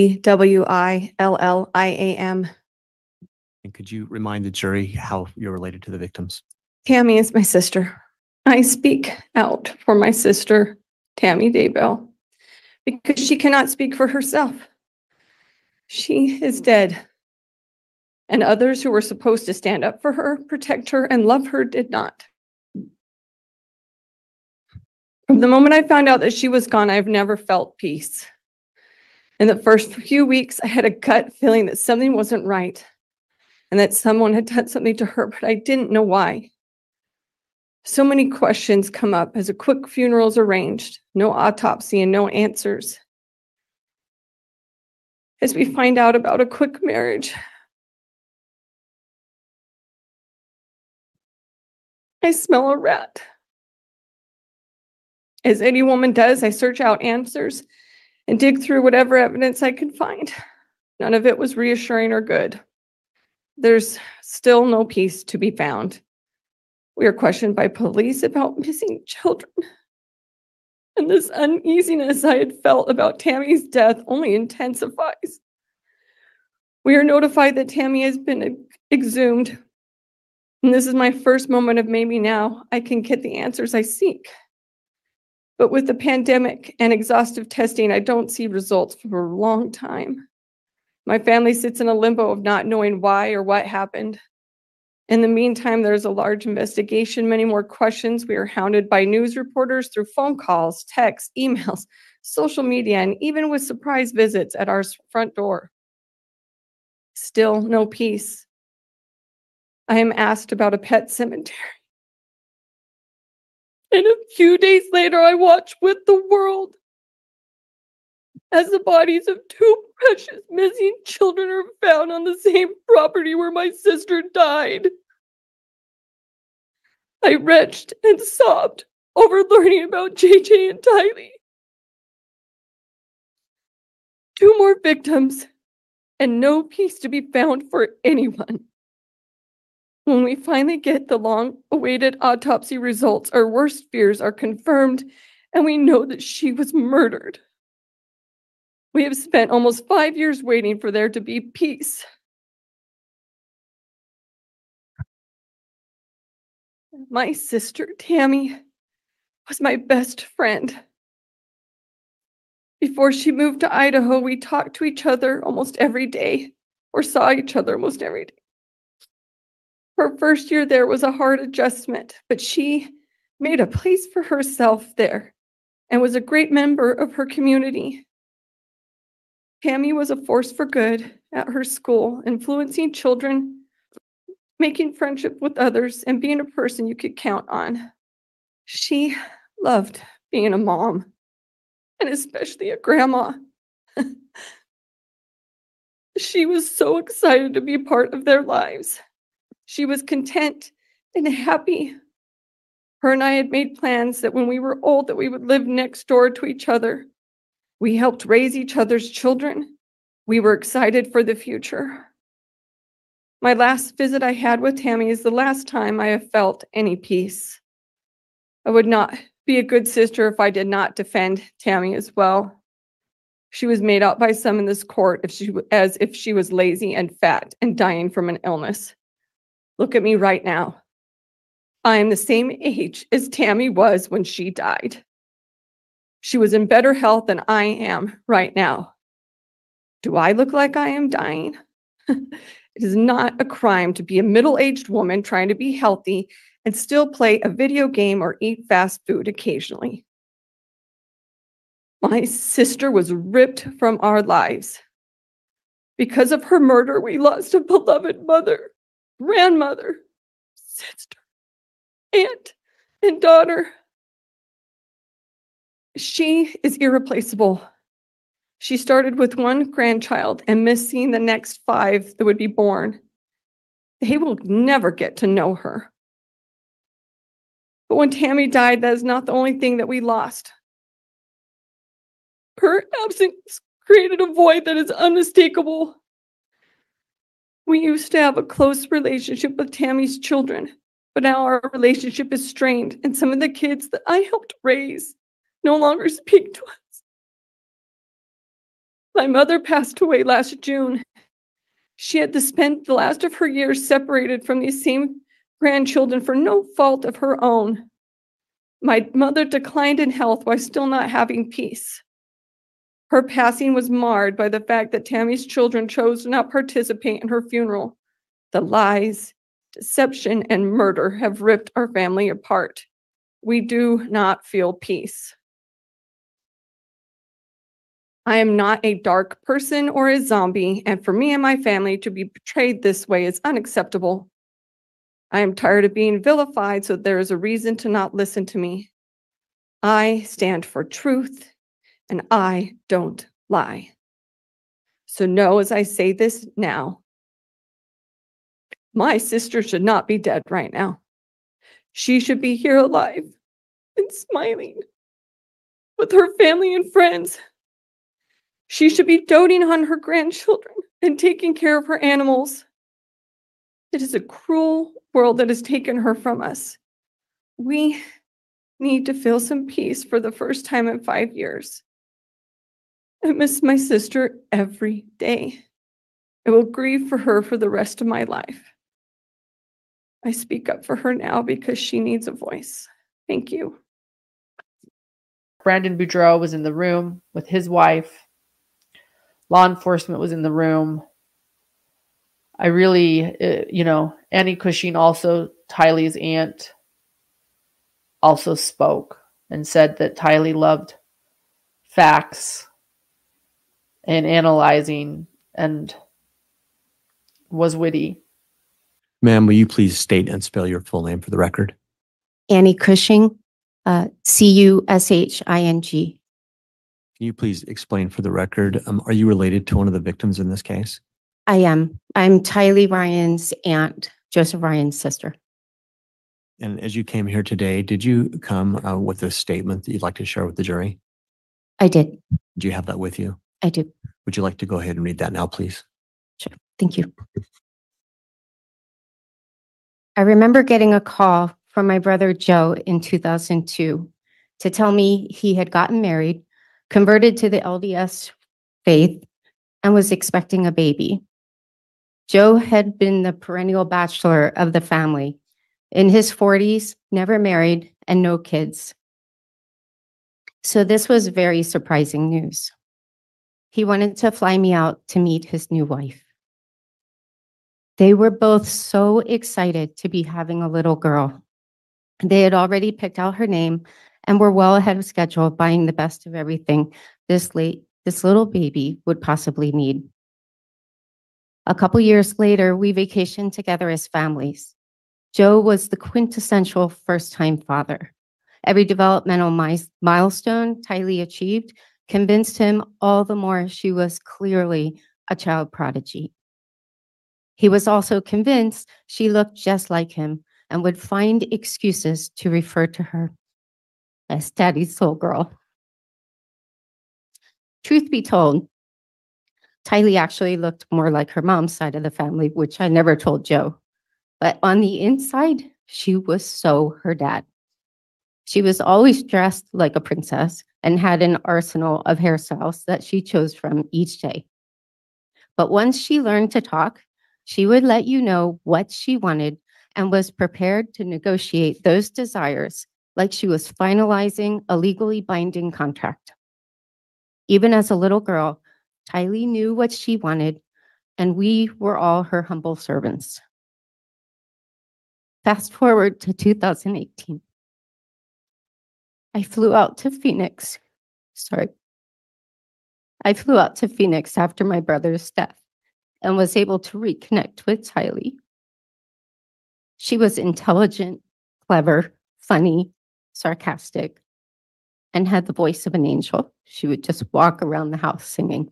M: Gwilliam.
L: And could you remind the jury how you're related to the victims?
M: Tammy is my sister. I speak out for my sister, Tammy Daybell, because she cannot speak for herself. She is dead. And others who were supposed to stand up for her, protect her, and love her did not. From the moment I found out that she was gone, I've never felt peace. In the first few weeks, I had a gut feeling that something wasn't right and that someone had done something to her, but I didn't know why. So many questions come up as a quick funeral is arranged, no autopsy and no answers. As we find out about a quick marriage, I smell a rat. As any woman does, I search out answers and dig through whatever evidence I can find. None of it was reassuring or good. There's still no peace to be found. We are questioned by police about missing children. And this uneasiness I had felt about Tammy's death only intensifies. We are notified that Tammy has been exhumed. And this is my first moment of maybe now I can get the answers I seek. But with the pandemic and exhaustive testing, I don't see results for a long time. My family sits in a limbo of not knowing why or what happened. In the meantime, there's a large investigation, many more questions. We are hounded by news reporters through phone calls, texts, emails, social media, and even with surprise visits at our front door. Still no peace. I am asked about a pet cemetery. And a few days later, I watch with the world as the bodies of two precious missing children are found on the same property where my sister died. I retched and sobbed over learning about JJ and Tylee. 2 more victims and no peace to be found for anyone. When we finally get the long-awaited autopsy results, our worst fears are confirmed, and we know that she was murdered. We have spent almost 5 years waiting for there to be peace. My sister, Tammy, was my best friend. Before she moved to Idaho, we talked to each other almost every day, or saw each other almost every day. Her first year there was a hard adjustment, but she made a place for herself there and was a great member of her community. Tammy was a force for good at her school, influencing children, making friendship with others, and being a person you could count on. She loved being a mom, and especially a grandma. She was so excited to be part of their lives. She was content and happy. Her and I had made plans that when we were old that we would live next door to each other. We helped raise each other's children. We were excited for the future. My last visit I had with Tammy is the last time I have felt any peace. I would not be a good sister if I did not defend Tammy as well. She was made out by some in this court as if she was lazy and fat and dying from an illness. Look at me right now. I am the same age as Tammy was when she died. She was in better health than I am right now. Do I look like I am dying? It is not a crime to be a middle-aged woman trying to be healthy and still play a video game or eat fast food occasionally. My sister was ripped from our lives. Because of her murder, we lost a beloved mother, grandmother, sister, aunt, and daughter. She is irreplaceable. She started with one grandchild and missed seeing the next 5 that would be born. They will never get to know her. But when Tammy died, that is not the only thing that we lost. Her absence created a void that is unmistakable. We used to have a close relationship with Tammy's children, but now our relationship is strained, and some of the kids that I helped raise no longer speak to us. My mother passed away last June. She had to spend the last of her years separated from these same grandchildren for no fault of her own. My mother declined in health while still not having peace. Her passing was marred by the fact that Tammy's children chose to not participate in her funeral. The lies, deception, and murder have ripped our family apart. We do not feel peace. I am not a dark person or a zombie, and for me and my family to be portrayed this way is unacceptable. I am tired of being vilified, so there is a reason to not listen to me. I stand for truth, and I don't lie. So know as I say this now, my sister should not be dead right now. She should be here alive and smiling with her family and friends. She should be doting on her grandchildren and taking care of her animals. It is a cruel world that has taken her from us. We need to feel some peace for the first time in 5 years. I miss my sister every day. I will grieve for her for the rest of my life. I speak up for her now because she needs a voice. Thank you.
A: Brandon Boudreau was in the room with his wife. Law enforcement was in the room. I really, Annie Cushing, also Tylee's aunt, also spoke and said that Tylee loved facts and analyzing and was witty.
L: Ma'am, will you please state and spell your full name for the record?
N: Annie Cushing, Cushing.
L: Can you please explain for the record, are you related to one of the victims in this case?
N: I am. I'm Tylee Ryan's aunt, Joseph Ryan's sister.
L: And as you came here today, did you come with a statement that you'd like to share with the jury?
N: I did.
L: Do you have that with you?
N: I do.
L: Would you like to go ahead and read that now, please?
N: Sure. Thank you. I remember getting a call from my brother Joe in 2002 to tell me he had gotten married, converted to the LDS faith, and was expecting a baby. Joe had been the perennial bachelor of the family, in his 40s, never married, and no kids. So this was very surprising news. He wanted to fly me out to meet his new wife. They were both so excited to be having a little girl. They had already picked out her name and were well ahead of schedule, buying the best of everything this little baby would possibly need. A couple years later, we vacationed together as families. Joe was the quintessential first-time father. Every developmental milestone Tylee achieved convinced him all the more she was clearly a child prodigy. He was also convinced she looked just like him and would find excuses to refer to her as Daddy's soul girl. Truth be told, Tylee actually looked more like her mom's side of the family, which I never told Joe. But on the inside, she was so her dad. She was always dressed like a princess and had an arsenal of hairstyles that she chose from each day. But once she learned to talk, she would let you know what she wanted and was prepared to negotiate those desires like she was finalizing a legally binding contract. Even as a little girl, Tylee knew what she wanted, and we were all her humble servants. Fast forward to 2018. I flew out to Phoenix. I flew out to Phoenix after my brother's death and was able to reconnect with Tylee. She was intelligent, clever, funny, sarcastic, and had the voice of an angel. She would just walk around the house singing.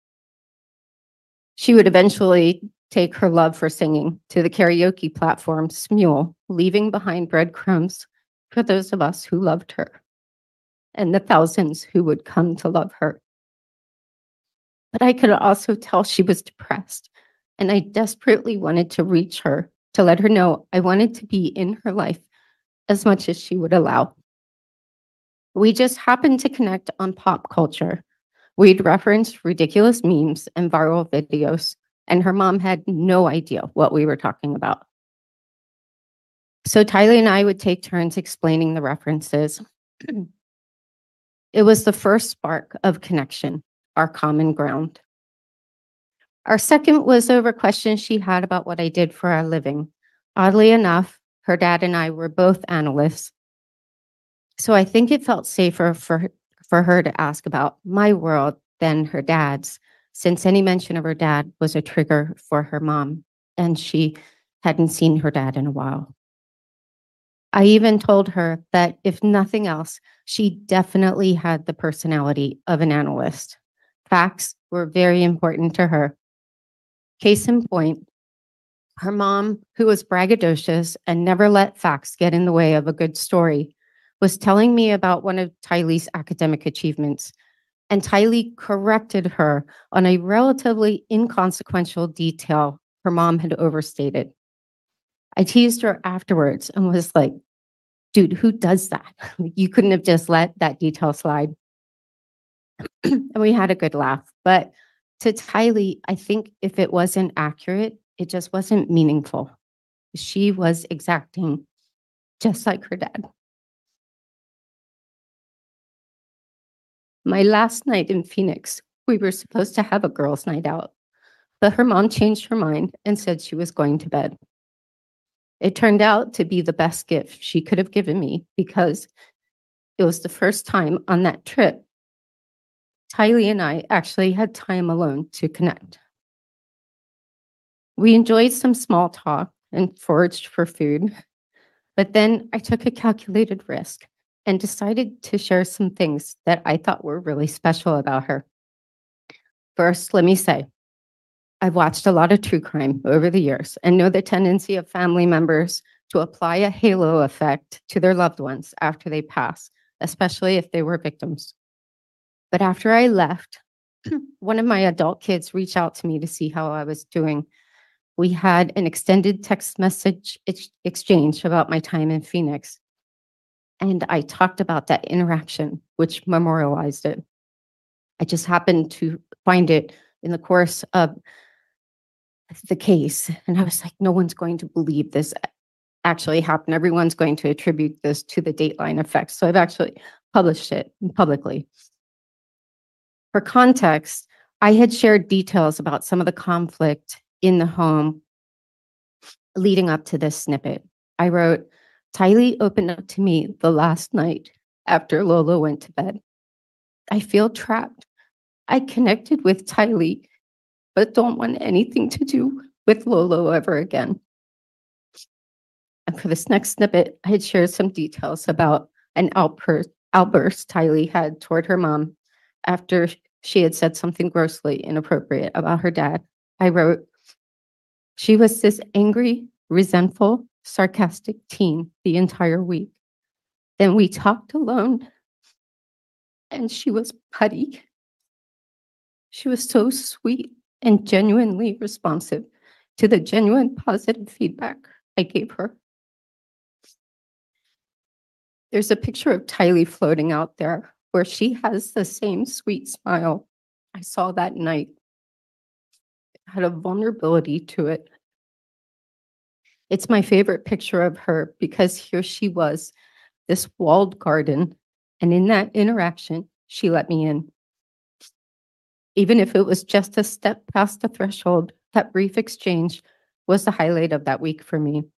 N: She would eventually take her love for singing to the karaoke platform Smule, leaving behind breadcrumbs for those of us who loved her and the thousands who would come to love her. But I could also tell she was depressed, and I desperately wanted to reach her to let her know I wanted to be in her life as much as she would allow. We just happened to connect on pop culture. We'd referenced ridiculous memes and viral videos, and her mom had no idea what we were talking about. So Tylee and I would take turns explaining the references. It was the first spark of connection, our common ground. Our second was over questions she had about what I did for a living. Oddly enough, her dad and I were both analysts, so I think it felt safer for her to ask about my world than her dad's, since any mention of her dad was a trigger for her mom, and she hadn't seen her dad in a while. I even told her that if nothing else, she definitely had the personality of an analyst. Facts were very important to her. Case in point, her mom, who was braggadocious and never let facts get in the way of a good story, was telling me about one of Tylee's academic achievements, and Tylee corrected her on a relatively inconsequential detail her mom had overstated. I teased her afterwards and was like, dude, who does that? You couldn't have just let that detail slide. And we had a good laugh. But to Tylee, I think if it wasn't accurate, it just wasn't meaningful. She was exacting, just like her dad. My last night in Phoenix, we were supposed to have a girls' night out, but her mom changed her mind and said she was going to bed. It turned out to be the best gift she could have given me because it was the first time on that trip Tylee and I actually had time alone to connect. We enjoyed some small talk and foraged for food, but then I took a calculated risk and decided to share some things that I thought were really special about her. First, let me say, I've watched a lot of true crime over the years and know the tendency of family members to apply a halo effect to their loved ones after they pass, especially if they were victims. But after I left, one of my adult kids reached out to me to see how I was doing. We had an extended text message exchange about my time in Phoenix. And I talked about that interaction, which memorialized it. I just happened to find it in the course of the case. And I was like, no one's going to believe this actually happened. Everyone's going to attribute this to the Dateline effect. So I've actually published it publicly. For context, I had shared details about some of the conflict in the home leading up to this snippet. I wrote, Tylee opened up to me the last night after Lolo went to bed. I feel trapped. I connected with Tylee, but don't want anything to do with Lolo ever again. And for this next snippet, I had shared some details about an outburst Tylee had toward her mom after she had said something grossly inappropriate about her dad. I wrote, she was this angry, resentful, sarcastic teen the entire week. Then we talked alone, and she was putty She was so sweet and genuinely responsive to the genuine positive feedback I gave her. There's a picture of Tylee floating out there where she has the same sweet smile I saw that night. It had a vulnerability to it. It's my favorite picture of her because here she was, this walled garden, and in that interaction, she let me in. Even if it was just a step past the threshold, that brief exchange was the highlight of that week for me.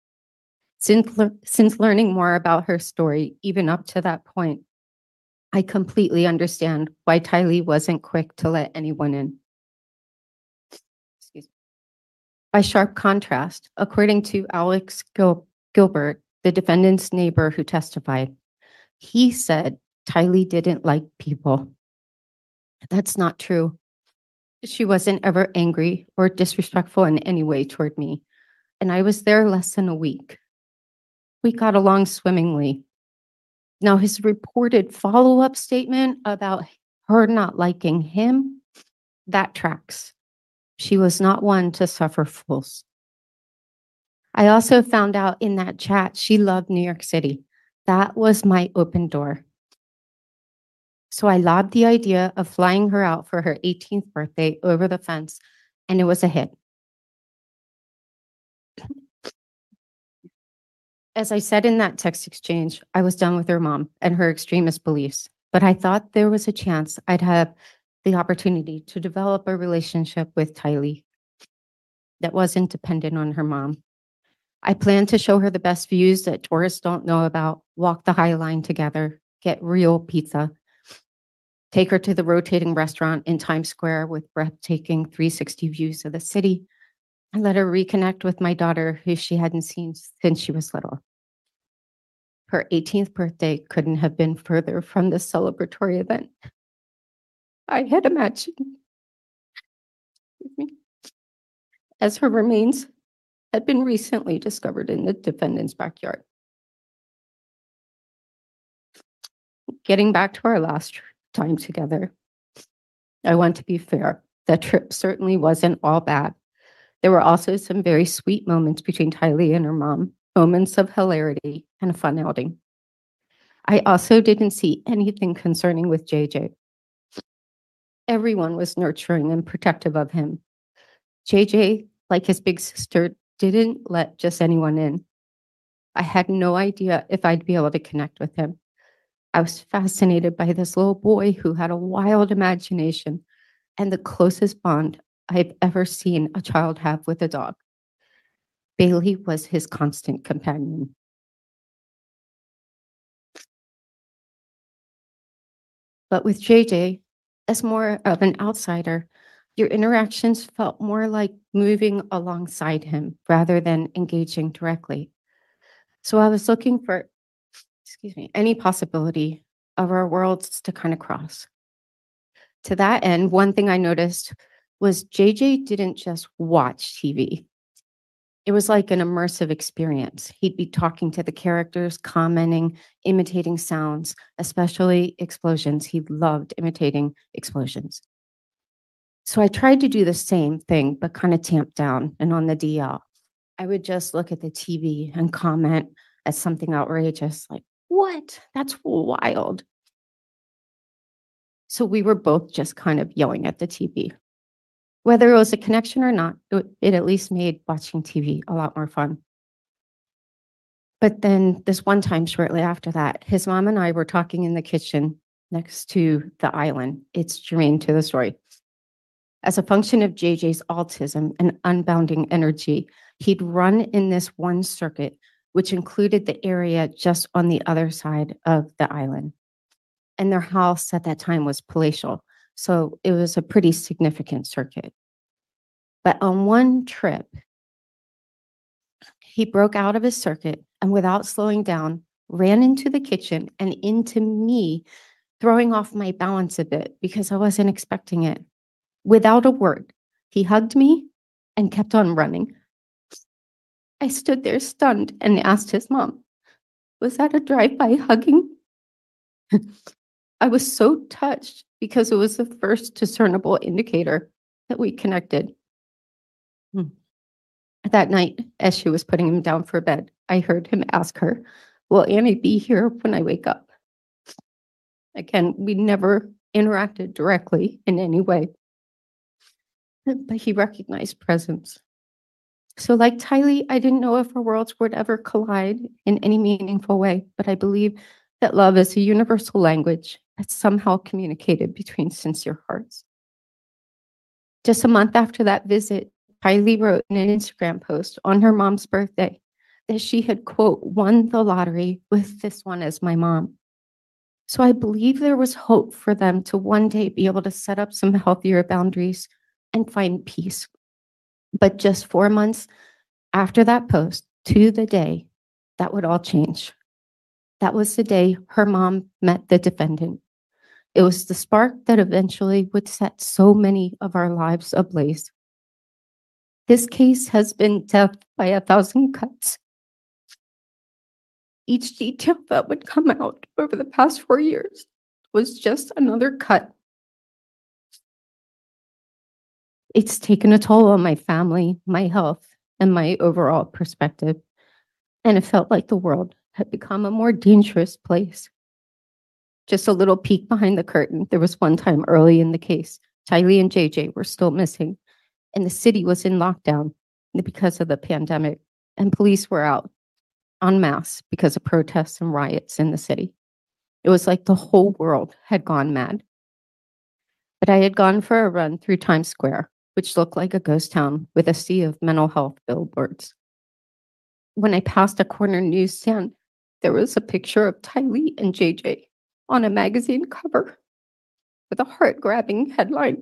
N: Since learning more about her story, even up to that point, I completely understand why Tylee wasn't quick to let anyone in. Excuse me. By sharp contrast, according to Alex Gilbert, the defendant's neighbor who testified, he said Tylee didn't like people. That's not true. She wasn't ever angry or disrespectful in any way toward me, and I was there less than a week. We got along swimmingly. Now, his reported follow-up statement about her not liking him, that tracks. She was not one to suffer fools. I also found out in that chat she loved New York City. That was my open door. So I lobbed the idea of flying her out for her 18th birthday over the fence, and it was a hit. As I said in that text exchange, I was done with her mom and her extremist beliefs, but I thought there was a chance I'd have the opportunity to develop a relationship with Tylee that wasn't dependent on her mom. I planned to show her the best views that tourists don't know about, walk the High Line together, get real pizza, take her to the rotating restaurant in Times Square with breathtaking 360 views of the city, and let her reconnect with my daughter, who she hadn't seen since she was little. Her 18th birthday couldn't have been further from the celebratory event I had imagined. As her remains had been recently discovered in the defendant's backyard. Getting back to our last time together, I want to be fair. That trip certainly wasn't all bad. There were also some very sweet moments between Tylee and her mom, moments of hilarity and a fun outing. I also didn't see anything concerning with JJ. Everyone was nurturing and protective of him. JJ, like his big sister, didn't let just anyone in. I had no idea if I'd be able to connect with him. I was fascinated by this little boy who had a wild imagination and the closest bond I've ever seen a child have with a dog. Bailey was his constant companion. But with JJ, as more of an outsider, your interactions felt more like moving alongside him rather than engaging directly. So I was looking for, any possibility of our worlds to kind of cross. To that end, one thing I noticed was JJ didn't just watch TV. It was like an immersive experience. He'd be talking to the characters, commenting, imitating sounds, especially explosions. He loved imitating explosions. So I tried to do the same thing, but kind of tamped down and on the DL. I would just look at the TV and comment at something outrageous, like, what? That's wild. So we were both just kind of yelling at the TV. Whether it was a connection or not, it at least made watching TV a lot more fun. But then this one time shortly after that, his mom and I were talking in the kitchen next to the island. It's germane to the story. As a function of JJ's autism and unbounding energy, he'd run in this one circuit, which included the area just on the other side of the island. And their house at that time was palatial, so it was a pretty significant circuit. But on one trip, he broke out of his circuit and without slowing down, ran into the kitchen and into me, throwing off my balance a bit because I wasn't expecting it. Without a word, he hugged me and kept on running. I stood there stunned and asked his mom, was that a drive-by hugging? I was so touched because it was the first discernible indicator that we connected. That night, as she was putting him down for bed, I heard him ask her, "Will Annie be here when I wake up?" Again, we never interacted directly in any way, but he recognized presence. So like Tylee, I didn't know if our worlds would ever collide in any meaningful way, but I believe that love is a universal language that's somehow communicated between sincere hearts. Just a month after that visit, Tylee wrote in an Instagram post on her mom's birthday that she had, quote, won the lottery with this one as my mom. So I believe there was hope for them to one day be able to set up some healthier boundaries and find peace. But just 4 months after that post, to the day, that would all change. That was the day her mom met the defendant. It was the spark that eventually would set so many of our lives ablaze. This case has been death by 1,000 cuts. Each detail that would come out over the past 4 years was just another cut. It's taken a toll on my family, my health, and my overall perspective. And it felt like the world had become a more dangerous place. Just a little peek behind the curtain. There was one time early in the case, Tylee and JJ were still missing, and the city was in lockdown because of the pandemic, and police were out en masse because of protests and riots in the city. It was like the whole world had gone mad. But I had gone for a run through Times Square, which looked like a ghost town with a sea of mental health billboards. When I passed a corner newsstand, there was a picture of Tylee and JJ on a magazine cover with a heart-grabbing headline.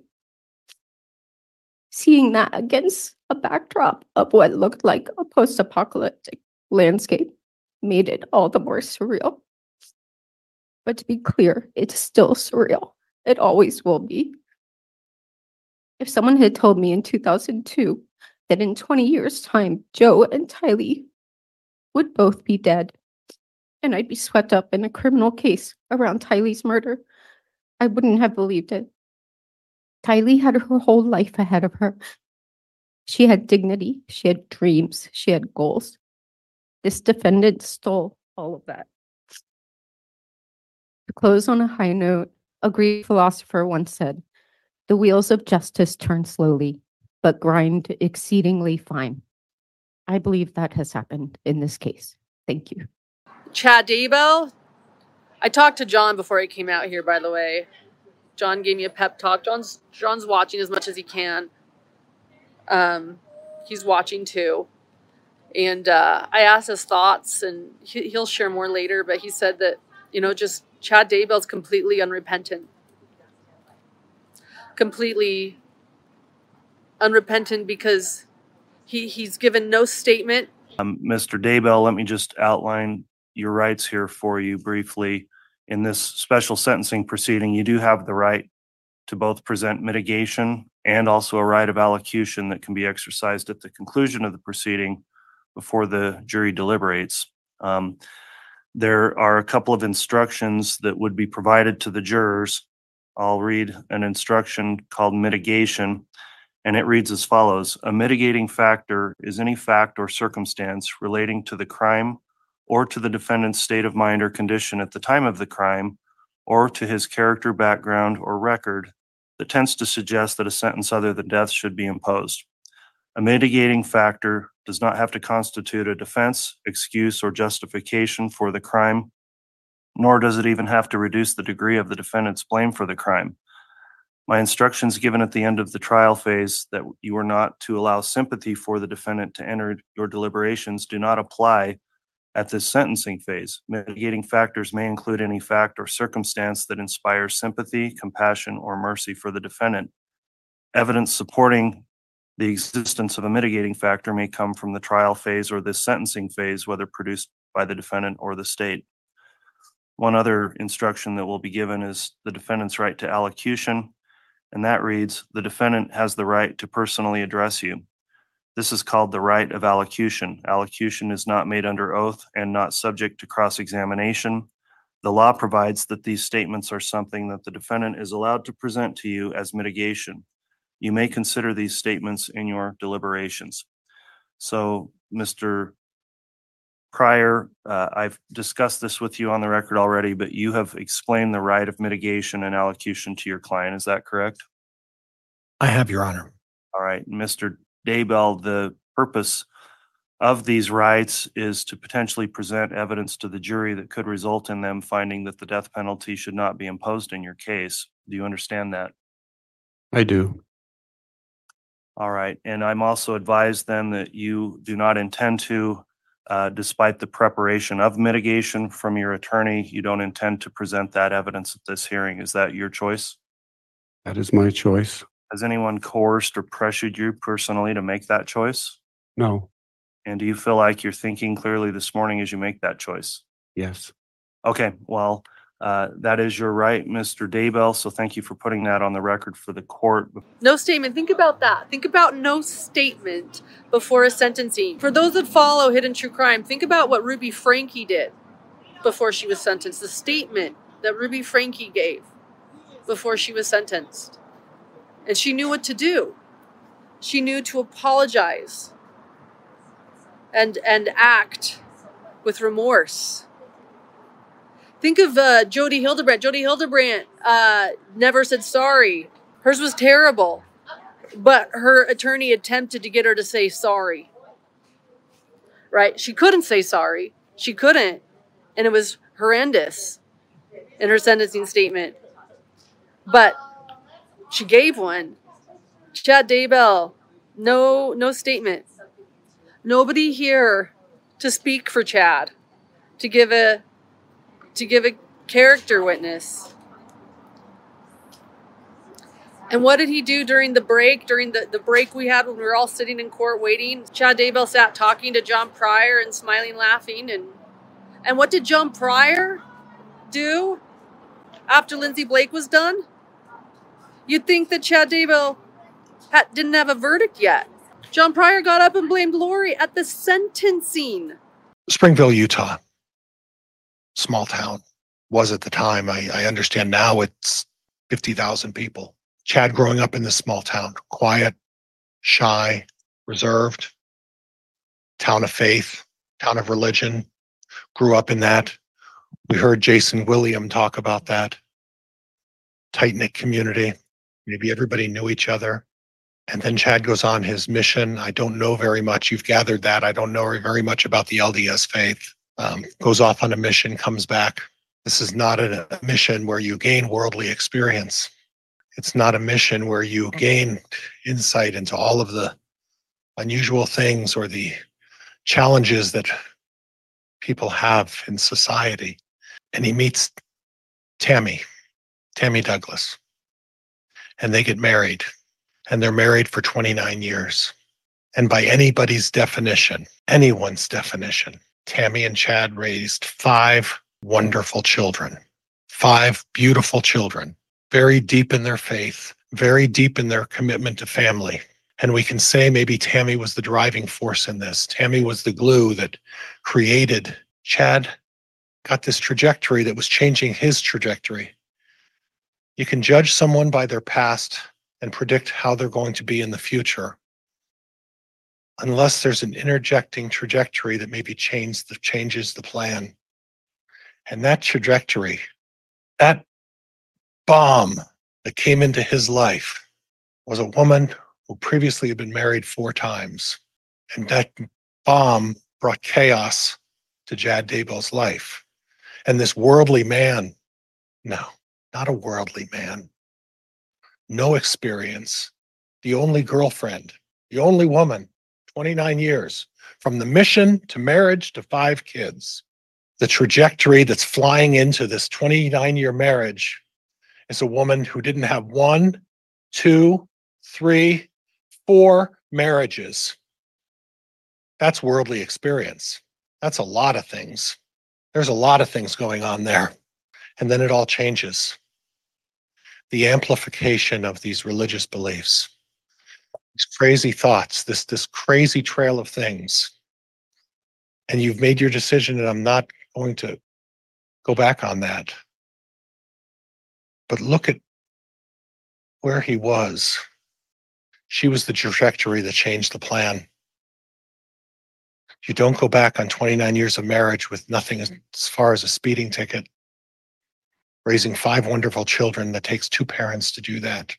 N: Seeing that against a backdrop of what looked like a post-apocalyptic landscape made it all the more surreal. But to be clear, it's still surreal. It always will be. If someone had told me in 2002 that in 20 years' time, Joe and Tylee would both be dead, and I'd be swept up in a criminal case around Tylee's murder, I wouldn't have believed it. Tylee had her whole life ahead of her. She had dignity, she had dreams, she had goals. This defendant stole all of that. To close on a high note, a Greek philosopher once said, "The wheels of justice turn slowly, but grind exceedingly fine." I believe that has happened in this case. Thank you.
B: Chad Daybell. I talked to John before he came out here, by the way. John gave me a pep talk. John's watching as much as he can. He's watching too. And I asked his thoughts, and he'll share more later, but he said that, just Chad Daybell's completely unrepentant. Completely unrepentant because he's given no statement.
K: Mr. Daybell, let me just outline your rights here for you briefly. In this special sentencing proceeding, you do have the right to both present mitigation and also a right of allocution that can be exercised at the conclusion of the proceeding before the jury deliberates. There are a couple of instructions that would be provided to the jurors. I'll read an instruction called mitigation, and it reads as follows. A mitigating factor is any fact or circumstance relating to the crime or to the defendant's state of mind or condition at the time of the crime, or to his character, background, or record that tends to suggest that a sentence other than death should be imposed. A mitigating factor does not have to constitute a defense, excuse, or justification for the crime, nor does it even have to reduce the degree of the defendant's blame for the crime. My instructions given at the end of the trial phase that you are not to allow sympathy for the defendant to enter your deliberations do not apply at this sentencing phase. Mitigating factors may include any fact or circumstance that inspires sympathy, compassion, or mercy for the defendant. Evidence supporting the existence of a mitigating factor may come from the trial phase or this sentencing phase, whether produced by the defendant or the state. One other instruction that will be given is the defendant's right to allocution, and that reads, the defendant has the right to personally address you. This is called the right of allocution. Allocution is not made under oath and not subject to cross-examination. The law provides that these statements are something that the defendant is allowed to present to you as mitigation. You may consider these statements in your deliberations. So, Mr. Pryor, I've discussed this with you on the record already, but you have explained the right of mitigation and allocution to your client. Is that correct?
O: I have, Your Honor.
K: All right. Mr. Daybell, the purpose of these rights is to potentially present evidence to the jury that could result in them finding that the death penalty should not be imposed in your case. Do you understand that?
I: I do.
K: All right. And I'm also advised then that you do not intend to, despite the preparation of mitigation from your attorney, you don't intend to present that evidence at this hearing. Is that your choice?
I: That is my choice.
K: Has anyone coerced or pressured you personally to make that choice?
I: No.
K: And do you feel like you're thinking clearly this morning as you make that choice?
I: Yes.
K: Okay, well, that is your right, Mr. Daybell. So thank you for putting that on the record for the court.
B: No statement. Think about that. Think about no statement before a sentencing. For those that follow Hidden True Crime, think about what Ruby Franke did before she was sentenced. The statement that Ruby Franke gave before she was sentenced. And she knew what to do. She knew to apologize and act with remorse. Think of Jodi Hildebrandt. Jodi Hildebrandt never said sorry. Hers was terrible, but her attorney attempted to get her to say sorry. Right? She couldn't say sorry. She couldn't. And it was horrendous in her sentencing statement. But she gave one. Chad Daybell, no statement. Nobody here to speak for Chad, to give a character witness. And what did he do during the break? During the break we had when we were all sitting in court waiting, Chad Daybell sat talking to John Pryor and smiling, laughing. And what did John Pryor do after Lindsay Blake was done? You'd think that Chad Daybell didn't have a verdict yet. John Pryor got up and blamed Lori at the sentencing.
O: Springville, Utah. Small town. Was at the time. I understand now it's 50,000 people. Chad growing up in this small town. Quiet, shy, reserved. Town of faith, town of religion. Grew up in that. We heard Jason William talk about that. Tight-knit community. Maybe everybody knew each other. And then Chad goes on his mission. I don't know very much. You've gathered that. I don't know very much about the LDS faith. Goes off on a mission, comes back. This is not a mission where you gain worldly experience. It's not a mission where you gain insight into all of the unusual things or the challenges that people have in society. And he meets Tammy Douglas. And they get married. And they're married for 29 years. And by anybody's definition, anyone's definition, Tammy and Chad raised 5 wonderful children, 5 beautiful children, very deep in their faith, very deep in their commitment to family. And we can say maybe Tammy was the driving force in this. Tammy was the glue that created. Chad got this trajectory that was changing his trajectory. You can judge someone by their past and predict how they're going to be in the future, unless there's an interjecting trajectory that maybe changes the plan. And that trajectory, that bomb that came into his life was a woman who previously had been married 4 times. And that bomb brought chaos to Chad Daybell's life. And this worldly man, no, not a worldly man, no experience, the only girlfriend, the only woman, 29 years, from the mission to marriage to 5 kids. The trajectory that's flying into this 29-year marriage is a woman who didn't have 1, 2, 3, 4 marriages. That's worldly experience. That's a lot of things. There's a lot of things going on there. And then it all changes. The amplification of these religious beliefs, these crazy thoughts, this crazy trail of things. And you've made your decision, and I'm not going to go back on that. But look at where he was. She was the trajectory that changed the plan. You don't go back on 29 years of marriage with nothing as far as a speeding ticket. Raising 5 wonderful children, that takes 2 parents to do that.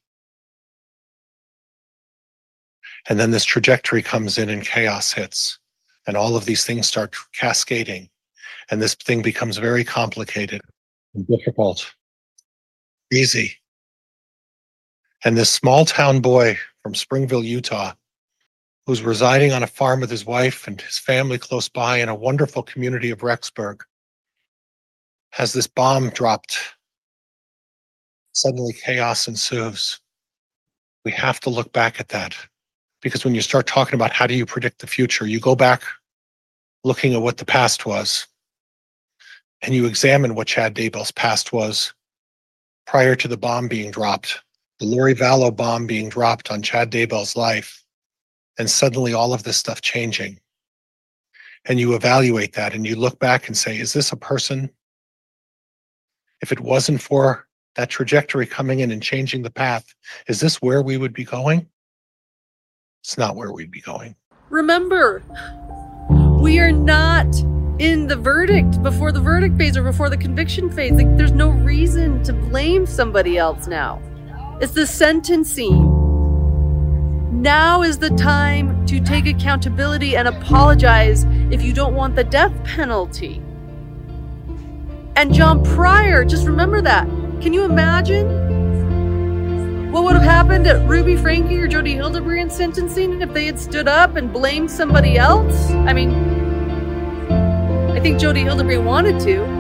O: And then this trajectory comes in and chaos hits. And all of these things start cascading. And this thing becomes very complicated and difficult. Easy. And this small town boy from Springville, Utah, who's residing on a farm with his wife and his family close by in a wonderful community of Rexburg, has this bomb dropped. Suddenly chaos ensues. We have to look back at that, because when you start talking about how do you predict the future, you go back looking at what the past was, and you examine what Chad Daybell's past was prior to the bomb being dropped, the Lori Vallow bomb being dropped on Chad Daybell's life, and suddenly all of this stuff changing. And you evaluate that and you look back and say, is this a person? If it wasn't for that trajectory coming in and changing the path, is this where we would be going? It's not where we'd be going.
B: Remember, we are not in the verdict, before the verdict phase or before the conviction phase. Like, there's no reason to blame somebody else now. It's the sentencing. Now is the time to take accountability and apologize if you don't want the death penalty. And John Pryor, just remember that. Can you imagine what would have happened at Ruby Franke or Jody Hildebrand's sentencing if they had stood up and blamed somebody else? I mean, I think Jody Hildebrand wanted to.